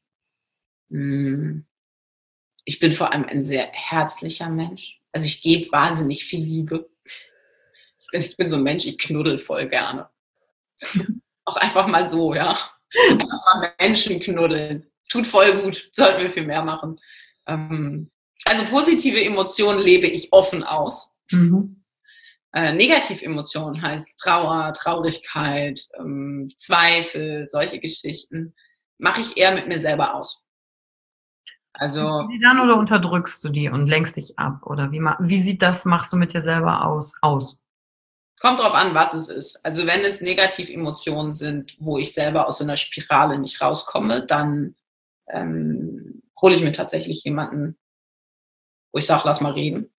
Ich bin vor allem ein sehr herzlicher Mensch. Also ich gebe wahnsinnig viel Liebe. Ich bin so ein Mensch, ich knuddel voll gerne. Auch einfach mal so, ja. Einfach mal Menschen knuddeln. Tut voll gut. Sollten wir viel mehr machen. Also positive Emotionen lebe ich offen aus. Negativemotionen heißt Trauer, Traurigkeit, Zweifel, solche Geschichten mache ich eher mit mir selber aus. Also die dann, oder unterdrückst du die und lenkst dich ab? Oder machst du mit dir selber aus? Kommt drauf an, was es ist. Also wenn es Negativemotionen sind, wo ich selber aus so einer Spirale nicht rauskomme, dann hole ich mir tatsächlich jemanden, wo ich sage, lass mal reden.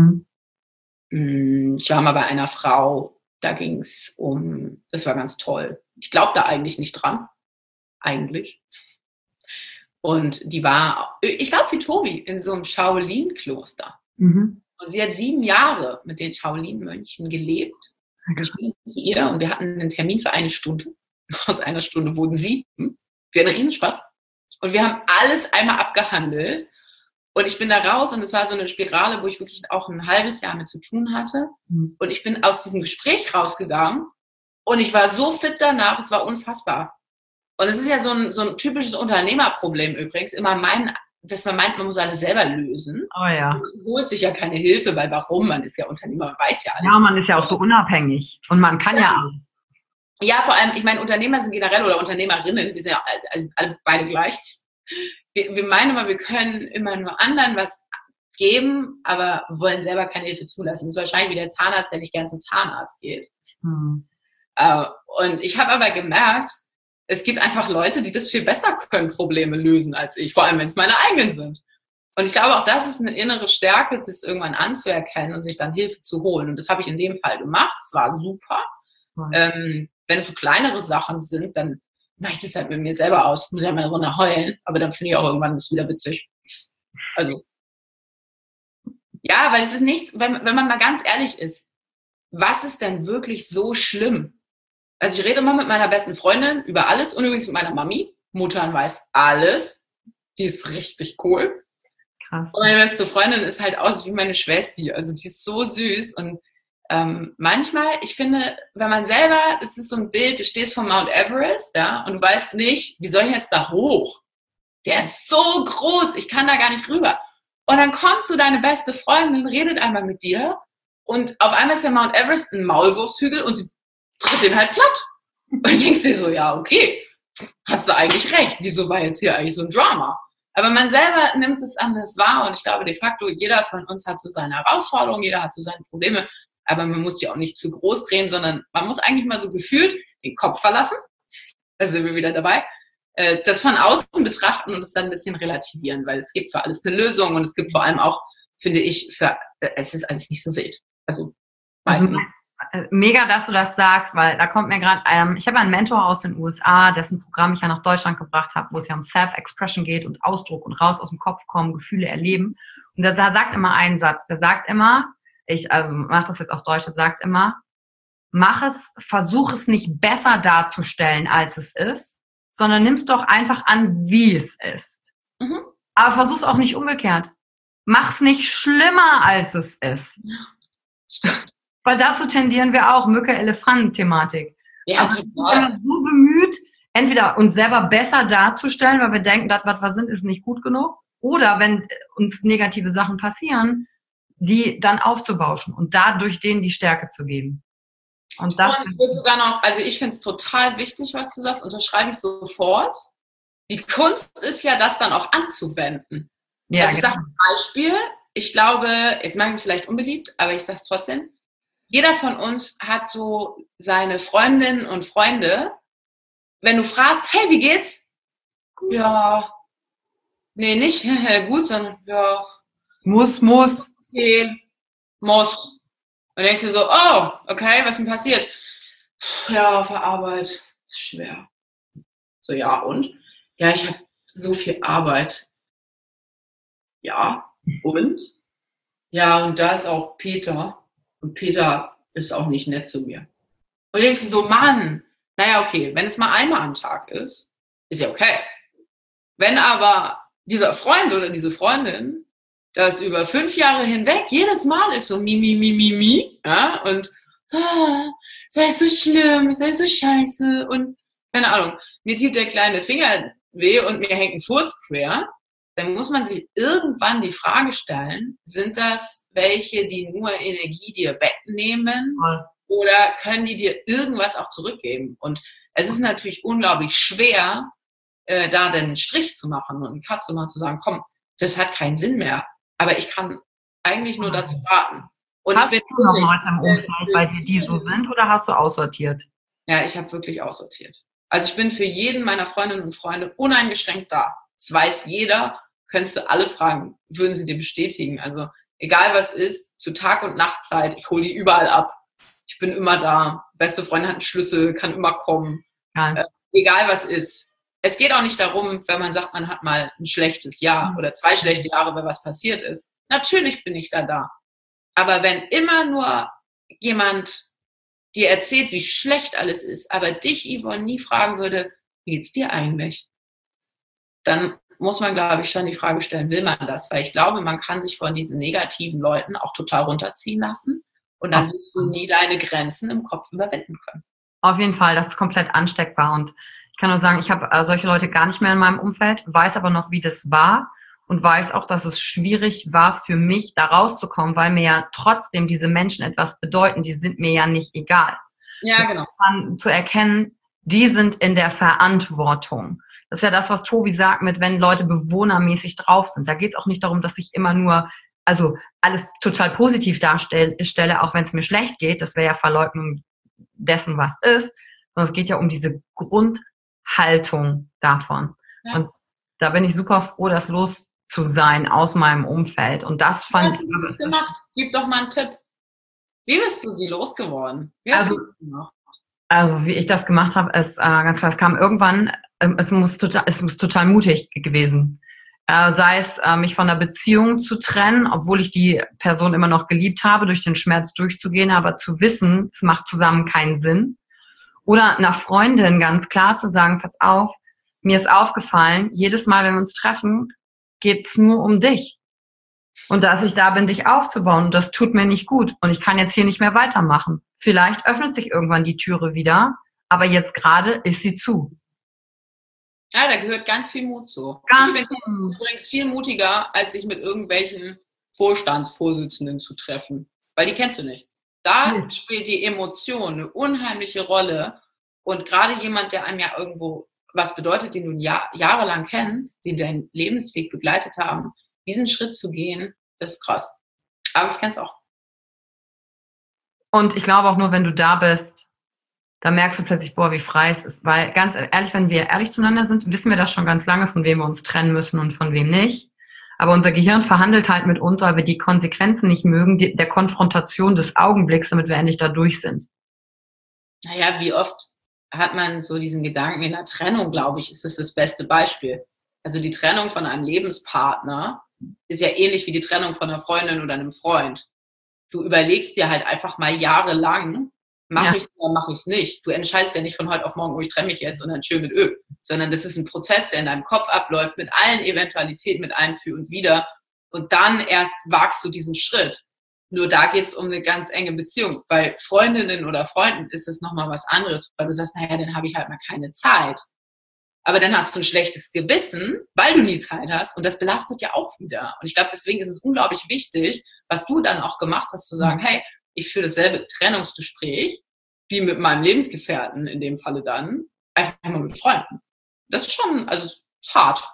Ich war mal bei einer Frau, da ging es das war ganz toll. Ich glaube da eigentlich nicht dran. Eigentlich. Und die war, ich glaube wie Tobi, in so einem Shaolin-Kloster. Und sie hat 7 Jahre mit den Shaolin-Mönchen gelebt. Ich bin zu ihr und wir hatten einen Termin für 1 Stunde. Aus 1 Stunde wurden 7. Wir hatten Riesenspaß. Und wir haben alles einmal abgehandelt. Und ich bin da raus und es war so eine Spirale, wo ich wirklich auch ein halbes Jahr mit zu tun hatte. Und ich bin aus diesem Gespräch rausgegangen und ich war so fit danach, es war unfassbar. Und es ist ja so ein typisches Unternehmerproblem übrigens, dass man meint, man muss alles selber lösen. Oh ja. Man holt sich ja keine Hilfe, weil warum? Man ist ja Unternehmer, man weiß ja alles. Ja, man ist ja auch so unabhängig und man kann ja alles. Ja, vor allem, ich meine, Unternehmer sind generell oder Unternehmerinnen, wir sind ja alle beide gleich. Wir meinen immer, wir können immer nur anderen was geben, aber wollen selber keine Hilfe zulassen. Das ist wahrscheinlich wie der Zahnarzt, der nicht gern zum Zahnarzt geht. Und ich habe aber gemerkt, es gibt einfach Leute, die das viel besser können, Probleme lösen als ich, vor allem wenn es meine eigenen sind. Und ich glaube, auch das ist eine innere Stärke, das irgendwann anzuerkennen und sich dann Hilfe zu holen. Und das habe ich in dem Fall gemacht. Es war super. Wenn es so kleinere Sachen sind, dann mache ich das halt mit mir selber aus. Muss ja mal eine Runde heulen, aber dann finde ich auch irgendwann das wieder witzig. Also, ja, weil es ist nichts, wenn man mal ganz ehrlich ist, was ist denn wirklich so schlimm? Also ich rede immer mit meiner besten Freundin über alles und übrigens mit meiner Mami. Muttern weiß alles. Die ist richtig cool. Krass. Und meine beste Freundin ist halt aus wie meine Schwester. Also die ist so süß und manchmal, ich finde, wenn man selber, das ist so ein Bild, du stehst vor Mount Everest, ja, und du weißt nicht, wie soll ich jetzt da hoch? Der ist so groß, ich kann da gar nicht rüber. Und dann kommt so deine beste Freundin, redet einmal mit dir und auf einmal ist der Mount Everest ein Maulwurfshügel und sie tritt den halt platt. Und du denkst dir so, ja, okay, hat sie eigentlich recht, wieso war jetzt hier eigentlich so ein Drama? Aber man selber nimmt es anders wahr und ich glaube de facto, jeder von uns hat so seine Herausforderungen, jeder hat so seine Probleme. Aber man muss die auch nicht zu groß drehen, sondern man muss eigentlich mal so gefühlt den Kopf verlassen. Da sind wir wieder dabei. Das von außen betrachten und es dann ein bisschen relativieren, weil es gibt für alles eine Lösung und es gibt vor allem auch, finde ich, es ist alles nicht so wild. Also mega, dass du das sagst, weil da kommt mir gerade, ich habe einen Mentor aus den USA, dessen Programm ich ja nach Deutschland gebracht habe, wo es ja um Self-Expression geht und Ausdruck und raus aus dem Kopf kommen, Gefühle erleben. Und da sagt immer einen Satz, der sagt immer, mache das jetzt auf Deutsch, der sagt immer, versuch es nicht besser darzustellen, als es ist, sondern nimm's doch einfach an, wie es ist. Mhm. Aber versuch's auch nicht umgekehrt. Mach's nicht schlimmer, als es ist. Stimmt. Weil dazu tendieren wir auch, Mücke-Elefant-Thematik. Ja, Aber wir sind total. immer so bemüht, entweder uns selber besser darzustellen, weil wir denken, das, was wir sind, ist nicht gut genug. Oder wenn uns negative Sachen passieren, die dann aufzubauschen und dadurch denen die Stärke zu geben. Und das Und ich würde sogar noch, also ich finde es total wichtig, was du sagst, unterschreibe ich sofort. Die Kunst ist ja, das dann auch anzuwenden. ja, Also ich sage zum Beispiel, ich glaube, jetzt mache ich mich vielleicht unbeliebt, aber ich sage es trotzdem, jeder von uns hat so seine Freundinnen und Freunde. Wenn du fragst, hey, wie geht's? Ja, nee, nicht gut, sondern ja, muss. okay, muss. Und denkst du so, oh, okay, was ist denn passiert? Ja, auf der Arbeit, ist schwer. So, ja, und? Ja, ich habe so viel Arbeit. Ja, und? Ja, und da ist auch Peter. Und Peter ist auch nicht nett zu mir. Und denkst du so, Mann, naja, okay, wenn es mal einmal am Tag ist ja okay. Wenn aber dieser Freund oder diese Freundin das über 5 Jahre hinweg jedes Mal ist so mi, ja, und sei so schlimm, sei so scheiße und keine Ahnung, mir tut der kleine Finger weh und mir hängt ein Furz quer, dann muss man sich irgendwann die Frage stellen, sind das welche, die nur Energie dir wegnehmen oder können die dir irgendwas auch zurückgeben? Und es ist natürlich unglaublich schwer, da den Strich zu machen und einen Cut zu machen, zu sagen, komm, das hat keinen Sinn mehr. Aber ich kann eigentlich nur dazu raten. Und Hast ich bin du noch Leute im Umfeld bei dir, die so sind, oder hast du aussortiert? Ja, ich habe wirklich aussortiert. Also ich bin für jeden meiner Freundinnen und Freunde uneingeschränkt da. Das weiß jeder, könntest du alle fragen, würden sie dir bestätigen. Also egal was ist, zu Tag- und Nachtzeit, ich hole die überall ab. Ich bin immer da. Beste Freundin hat einen Schlüssel, kann immer kommen. Egal was ist. Es geht auch nicht darum, wenn man sagt, man hat mal ein schlechtes Jahr oder 2 schlechte Jahre, weil was passiert ist. Natürlich bin ich da. Aber wenn immer nur jemand dir erzählt, wie schlecht alles ist, aber dich, Yvonne, nie fragen würde, wie geht's dir eigentlich? Dann muss man, glaube ich, schon die Frage stellen, will man das? Weil ich glaube, man kann sich von diesen negativen Leuten auch total runterziehen lassen und dann wirst du nie deine Grenzen im Kopf überwinden können. Auf jeden Fall, das ist komplett ansteckbar und ich kann nur sagen, ich habe solche Leute gar nicht mehr in meinem Umfeld, weiß aber noch, wie das war und weiß auch, dass es schwierig war für mich, da rauszukommen, weil mir ja trotzdem diese Menschen etwas bedeuten, die sind mir ja nicht egal. Ja, genau. Dann zu erkennen, die sind in der Verantwortung. Das ist ja das, was Tobi sagt, mit wenn Leute bewohnermäßig drauf sind. Da geht es auch nicht darum, dass ich immer nur, also alles total positiv darstelle, auch wenn es mir schlecht geht. Das wäre ja Verleugnung dessen, was ist. Sondern es geht ja um diese Grundhaltung davon. Ja. Und da bin ich super froh, das los zu sein aus meinem Umfeld. Und das fand ich. Wie hast du das gemacht? Gib doch mal einen Tipp. Wie bist du die losgeworden? Wie hast du das gemacht? Also wie ich das gemacht habe, ist ganz klar, es kam irgendwann, es muss total mutig gewesen. Sei es, mich von der Beziehung zu trennen, obwohl ich die Person immer noch geliebt habe, durch den Schmerz durchzugehen, aber zu wissen, es macht zusammen keinen Sinn. Oder einer Freundin ganz klar zu sagen, pass auf, mir ist aufgefallen, jedes Mal, wenn wir uns treffen, geht's nur um dich. Und dass ich da bin, dich aufzubauen, das tut mir nicht gut. Und ich kann jetzt hier nicht mehr weitermachen. Vielleicht öffnet sich irgendwann die Türe wieder, aber jetzt gerade ist sie zu. Ja, da gehört ganz viel Mut zu. Ich finde es übrigens viel mutiger, als sich mit irgendwelchen Vorstandsvorsitzenden zu treffen. Weil die kennst du nicht. Da spielt die Emotion eine unheimliche Rolle. Und gerade jemand, der einem ja irgendwo was bedeutet, den du jahrelang kennst, die deinen Lebensweg begleitet haben, diesen Schritt zu gehen, ist krass. Aber ich kenne es auch. Und ich glaube auch nur, wenn du da bist, da merkst du plötzlich, boah, wie frei es ist. Weil ganz ehrlich, wenn wir ehrlich zueinander sind, wissen wir das schon ganz lange, von wem wir uns trennen müssen und von wem nicht. Aber unser Gehirn verhandelt halt mit uns, weil wir die Konsequenzen nicht mögen, der Konfrontation des Augenblicks, damit wir endlich da durch sind. Naja, wie oft hat man so diesen Gedanken in der Trennung, glaube ich, ist das beste Beispiel. Also die Trennung von einem Lebenspartner ist ja ähnlich wie die Trennung von einer Freundin oder einem Freund. Du überlegst dir halt einfach mal jahrelang, Mache ich es oder mache ich es nicht? Du entscheidest ja nicht von heute auf morgen, oh, ich trenne mich jetzt und dann schön mit Öl, sondern das ist ein Prozess, der in deinem Kopf abläuft, mit allen Eventualitäten, mit allem Für und Wider. Und dann erst wagst du diesen Schritt. Nur da geht es um eine ganz enge Beziehung. Bei Freundinnen oder Freunden ist es nochmal was anderes, weil du sagst, naja, dann habe ich halt mal keine Zeit. Aber dann hast du ein schlechtes Gewissen, weil du nie Zeit hast. Und das belastet ja auch wieder. Und ich glaube, deswegen ist es unglaublich wichtig, was du dann auch gemacht hast, zu sagen, hey, ich führe dasselbe Trennungsgespräch wie mit meinem Lebensgefährten in dem Falle dann, einfach mal mit Freunden. Das ist schon, also ist hart.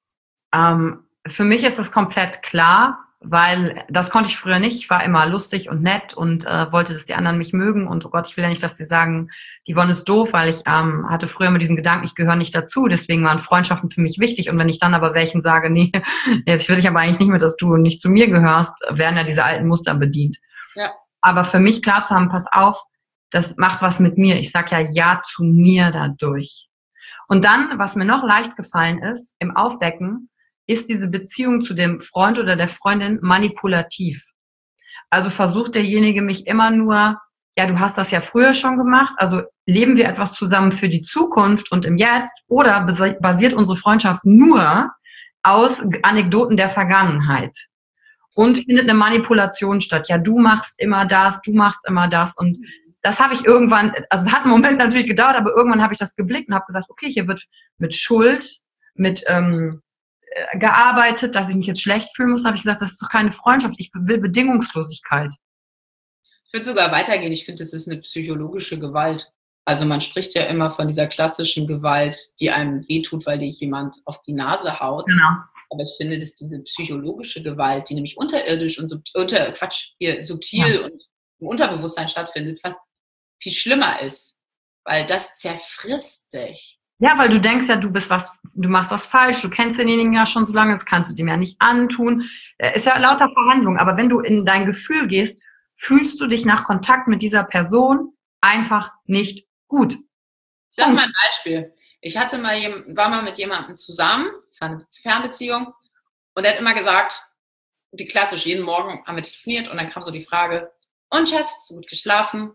Für mich ist es komplett klar, weil das konnte ich früher nicht. Ich war immer lustig und nett und wollte, dass die anderen mich mögen. Und oh Gott, ich will ja nicht, dass die sagen, die Yvonne ist doof, weil ich hatte früher immer diesen Gedanken, ich gehöre nicht dazu. Deswegen waren Freundschaften für mich wichtig. Und wenn ich dann aber welchen sage, nee, jetzt will ich aber eigentlich nicht mehr, dass du nicht zu mir gehörst, werden ja diese alten Muster bedient. Ja. Aber für mich klar zu haben, pass auf, das macht was mit mir. Ich sag ja zu mir dadurch. Und dann, was mir noch leicht gefallen ist, im Aufdecken, ist diese Beziehung zu dem Freund oder der Freundin manipulativ. Also versucht derjenige mich immer nur, ja, du hast das ja früher schon gemacht, also leben wir etwas zusammen für die Zukunft und im Jetzt, oder basiert unsere Freundschaft nur aus Anekdoten der Vergangenheit und findet eine Manipulation statt. Ja, du machst immer das und das habe ich irgendwann, also es hat einen Moment natürlich gedauert, aber irgendwann habe ich das geblickt und habe gesagt, okay, hier wird mit Schuld, mit gearbeitet, dass ich mich jetzt schlecht fühlen muss, habe ich gesagt, das ist doch keine Freundschaft, ich will Bedingungslosigkeit. Ich würde sogar weitergehen, ich finde, das ist eine psychologische Gewalt. Also man spricht ja immer von dieser klassischen Gewalt, die einem wehtut, weil dir jemand auf die Nase haut. Genau. Aber ich finde, dass diese psychologische Gewalt, die nämlich unterirdisch und subtil und im Unterbewusstsein stattfindet, fast viel schlimmer ist, weil das zerfrisst dich. Ja, weil du denkst ja, du machst was falsch, du kennst denjenigen ja schon so lange, das kannst du dem ja nicht antun. Ist ja lauter Verhandlung, aber wenn du in dein Gefühl gehst, fühlst du dich nach Kontakt mit dieser Person einfach nicht gut. Ich sag mal ein Beispiel. Ich war mal mit jemandem zusammen, es war eine Fernbeziehung, und er hat immer gesagt, die klassisch, jeden Morgen haben wir telefoniert und dann kam so die Frage, und Schatz, hast du gut geschlafen?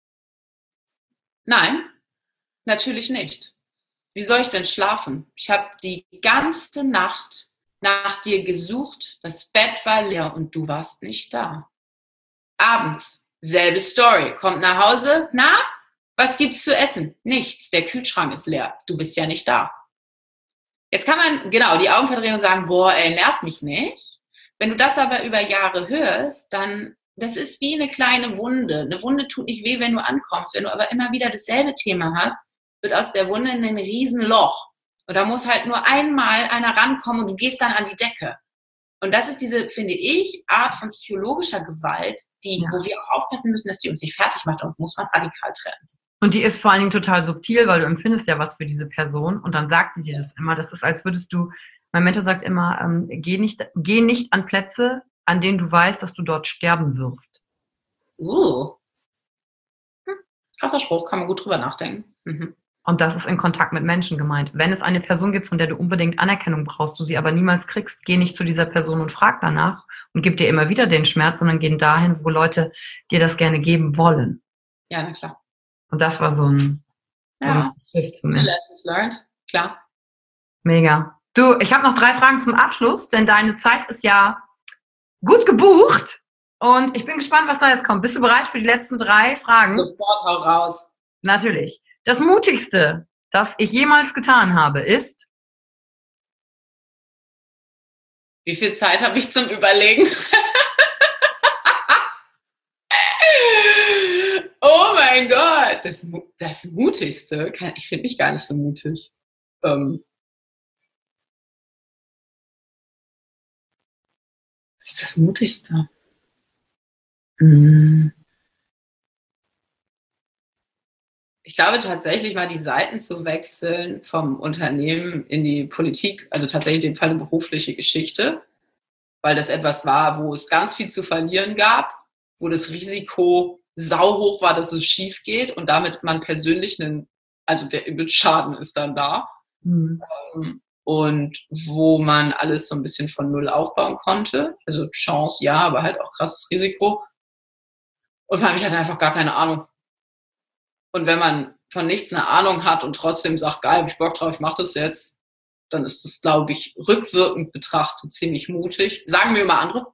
Nein, natürlich nicht. Wie soll ich denn schlafen? Ich habe die ganze Nacht nach dir gesucht, das Bett war leer und du warst nicht da. Abends, selbe Story, kommt nach Hause, na, was gibt's zu essen? Nichts, der Kühlschrank ist leer, du bist ja nicht da. Jetzt kann man, genau, die Augen verdrehen und sagen, boah, ey, nerv mich nicht. Wenn du das aber über Jahre hörst, dann, das ist wie eine kleine Wunde. Eine Wunde tut nicht weh, wenn du ankommst. Wenn du aber immer wieder dasselbe Thema hast, wird aus der Wunde ein Riesenloch. Und da muss halt nur einmal einer rankommen und du gehst dann an die Decke. Und das ist diese, finde ich, Art von psychologischer Gewalt, wo wir auch aufpassen müssen, dass die uns nicht fertig macht und muss man radikal trennen. Und die ist vor allen Dingen total subtil, weil du empfindest ja was für diese Person und dann sagt die dir das immer. Das ist, als würdest du, mein Mentor sagt immer, geh nicht an Plätze, an denen du weißt, dass du dort sterben wirst. Krasser Spruch, kann man gut drüber nachdenken. Mhm. Und das ist in Kontakt mit Menschen gemeint. Wenn es eine Person gibt, von der du unbedingt Anerkennung brauchst, du sie aber niemals kriegst, geh nicht zu dieser Person und frag danach und gib dir immer wieder den Schmerz, sondern geh dahin, wo Leute dir das gerne geben wollen. Ja, na klar. Und das war so ein Shift für mich. Lessons learned, klar. Mega. Du, ich habe noch 3 Fragen zum Abschluss, denn deine Zeit ist ja gut gebucht und ich bin gespannt, was da jetzt kommt. Bist du bereit für die letzten 3 Fragen? Sofort, hau raus. Natürlich. Das Mutigste, das ich jemals getan habe, ist? Wie viel Zeit habe ich zum Überlegen? Oh mein Gott, das Mutigste, ich finde mich gar nicht so mutig. Was ist das Mutigste? Ich glaube tatsächlich mal die Seiten zu wechseln vom Unternehmen in die Politik, also tatsächlich in dem Fall eine berufliche Geschichte, weil das etwas war, wo es ganz viel zu verlieren gab, wo das Risiko sauhoch war, dass es schief geht und damit man persönlich der Image-Schaden ist dann da. Und wo man alles so ein bisschen von Null aufbauen konnte. Also Chance, ja, aber halt auch krasses Risiko. Und vor allem, ich hatte einfach gar keine Ahnung. Und wenn man von nichts eine Ahnung hat und trotzdem sagt, geil, hab ich Bock drauf, ich mach das jetzt, dann ist das, glaube ich, rückwirkend betrachtet ziemlich mutig. Sagen mir immer andere.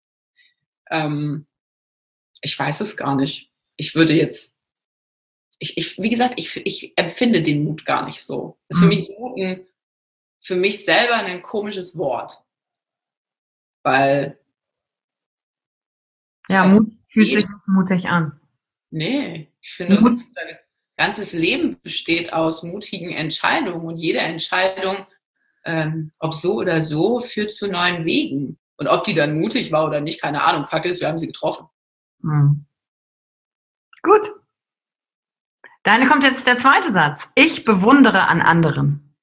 Ich weiß es gar nicht. Ich würde jetzt, wie gesagt, ich empfinde den Mut gar nicht so. Das ist für mich Mut für mich selber ein komisches Wort. Weil ja, Mut fühlt sich nicht mutig an. Nee, ich finde, unser ganzes Leben besteht aus mutigen Entscheidungen und jede Entscheidung, ob so oder so, führt zu neuen Wegen. Und ob die dann mutig war oder nicht, keine Ahnung. Fakt ist, wir haben sie getroffen. Gut. Dann kommt jetzt der zweite Satz. Ich bewundere an anderen.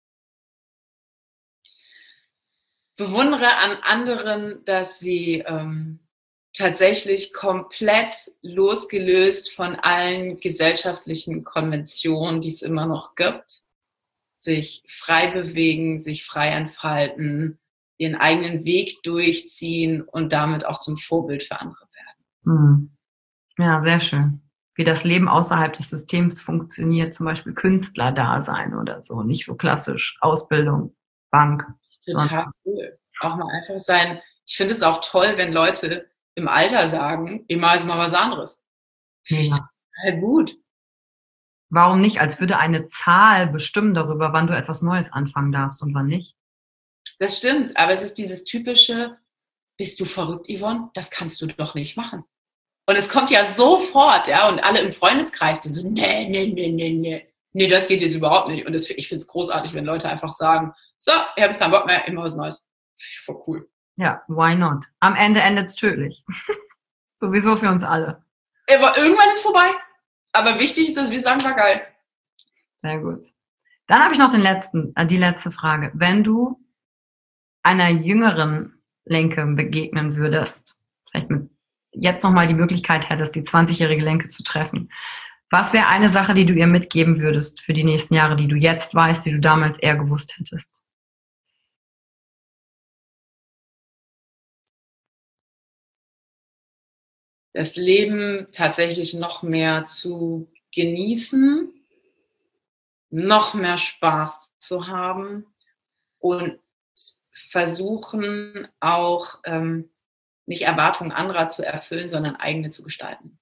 Bewundere an anderen, dass sie tatsächlich komplett losgelöst von allen gesellschaftlichen Konventionen, die es immer noch gibt, sich frei bewegen, sich frei entfalten, ihren eigenen Weg durchziehen und damit auch zum Vorbild für andere werden. Ja, sehr schön. Wie das Leben außerhalb des Systems funktioniert, zum Beispiel Künstlerdasein oder so, nicht so klassisch Ausbildung, Bank. Total cool. Auch mal einfach sein. Ich finde es auch toll, wenn Leute im Alter sagen, immer ist mal was anderes. Finde ich total gut. Warum nicht? Als würde eine Zahl bestimmen darüber, wann du etwas Neues anfangen darfst und wann nicht. Das stimmt, aber es ist dieses typische, bist du verrückt, Yvonne? Das kannst du doch nicht machen. Und es kommt ja sofort, ja, und alle im Freundeskreis sind so, nee, das geht jetzt überhaupt nicht. Und ich finde es großartig, wenn Leute einfach sagen, so, ich habe jetzt keinen Bock mehr, immer was Neues. Finde ich voll cool. Ja, why not? Am Ende endet es tödlich. Sowieso für uns alle. Aber irgendwann ist vorbei. Aber wichtig ist, dass wir sagen, war geil. Sehr gut. Dann habe ich noch die letzte Frage. Wenn du einer jüngeren Lenke begegnen würdest, vielleicht jetzt nochmal die Möglichkeit hättest, die 20-jährige Lenke zu treffen, was wäre eine Sache, die du ihr mitgeben würdest für die nächsten Jahre, die du jetzt weißt, die du damals eher gewusst hättest? Das Leben tatsächlich noch mehr zu genießen, noch mehr Spaß zu haben und versuchen auch nicht Erwartungen anderer zu erfüllen, sondern eigene zu gestalten.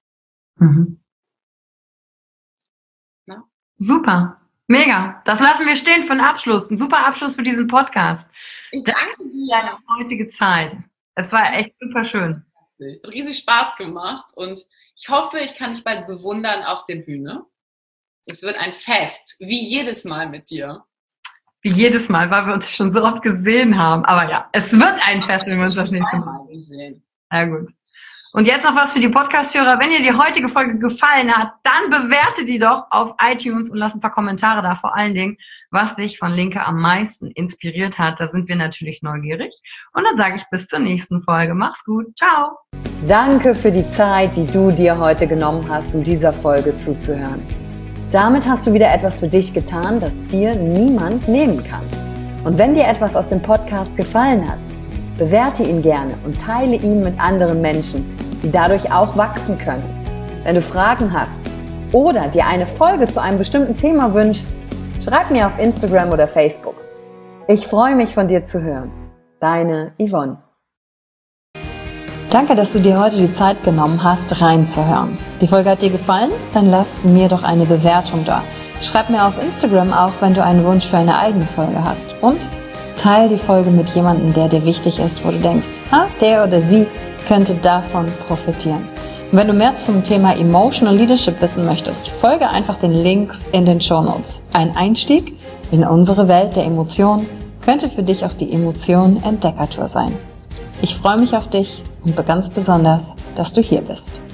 Na? Super, mega. Das lassen wir stehen für einen Abschluss. Ein super Abschluss für diesen Podcast. Ich danke dir. Deine heutige Zeit. Es war echt super schön. Es hat riesig Spaß gemacht und ich hoffe, ich kann dich bald bewundern auf der Bühne. Es wird ein Fest, wie jedes Mal mit dir. Wie jedes Mal, weil wir uns schon so oft gesehen haben. Aber ja, es wird ein Fest, wenn wir uns das nächste Mal sehen. Ja, gut. Und jetzt noch was für die Podcast-Hörer. Wenn dir die heutige Folge gefallen hat, dann bewerte die doch auf iTunes und lass ein paar Kommentare da. Vor allen Dingen, was dich von Linke am meisten inspiriert hat. Da sind wir natürlich neugierig. Und dann sage ich bis zur nächsten Folge. Mach's gut. Ciao. Danke für die Zeit, die du dir heute genommen hast, um dieser Folge zuzuhören. Damit hast du wieder etwas für dich getan, das dir niemand nehmen kann. Und wenn dir etwas aus dem Podcast gefallen hat, bewerte ihn gerne und teile ihn mit anderen Menschen, die dadurch auch wachsen können. Wenn du Fragen hast oder dir eine Folge zu einem bestimmten Thema wünschst, schreib mir auf Instagram oder Facebook. Ich freue mich, von dir zu hören. Deine Yvonne. Danke, dass du dir heute die Zeit genommen hast, reinzuhören. Die Folge hat dir gefallen? Dann lass mir doch eine Bewertung da. Schreib mir auf Instagram auch, wenn du einen Wunsch für eine eigene Folge hast. Und teile die Folge mit jemandem, der dir wichtig ist, wo du denkst, der oder sie könnte davon profitieren. Und wenn du mehr zum Thema Emotional Leadership wissen möchtest, folge einfach den Links in den Shownotes. Ein Einstieg in unsere Welt der Emotionen könnte für dich auch die Emotionen-Entdeckertour sein. Ich freue mich auf dich und ganz besonders, dass du hier bist.